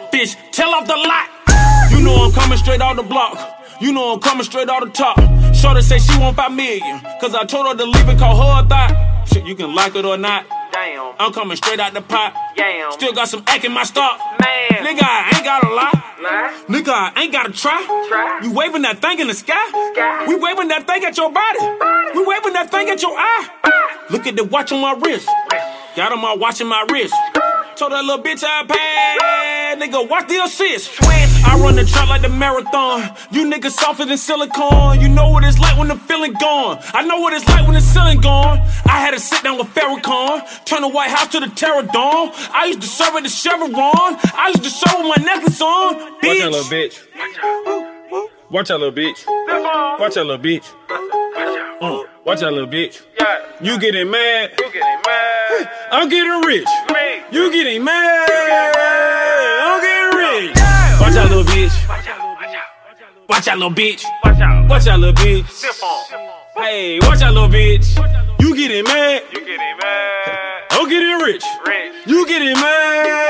fish, tell off the lot. You know I'm coming straight out the block. You know I'm coming straight out the top. Shorty say she want five million, cause I told her to leave it, call her a thought. Shit, you can like it or not. Damn. I'm coming straight out the pot. Damn. Still got some act in my stock. Man. Nigga, I ain't got a lot. Nah. Nigga, I ain't gotta try. try. You waving that thing in the sky. sky. We waving that thing at your body. body. We waving that thing at your eye. Body. Look at the watch on my wrist. Got on my watch in my wrist. Told that little bitch I paid. Nigga, watch the assist. I run the track like the marathon. You niggas softer than silicone. You know what it's like when the feeling gone. I know what it's like when the ceiling gone. I had to sit down with Farrakhan. Turn the White House to the Terror Dome. I used to serve at the Chevron. I used to serve with my necklace on. Bitch. Watch that little bitch. Watch that little bitch. Watch that little bitch. Uh, watch that little bitch. You getting mad. You getting mad. I'm getting rich. You getting mad. I'm getting rich. Watch out, little bitch. Watch out, little bitch. Watch out, little bitch. Hey, watch out, little bitch. You getting mad. You getting mad. I'm getting rich. You getting mad.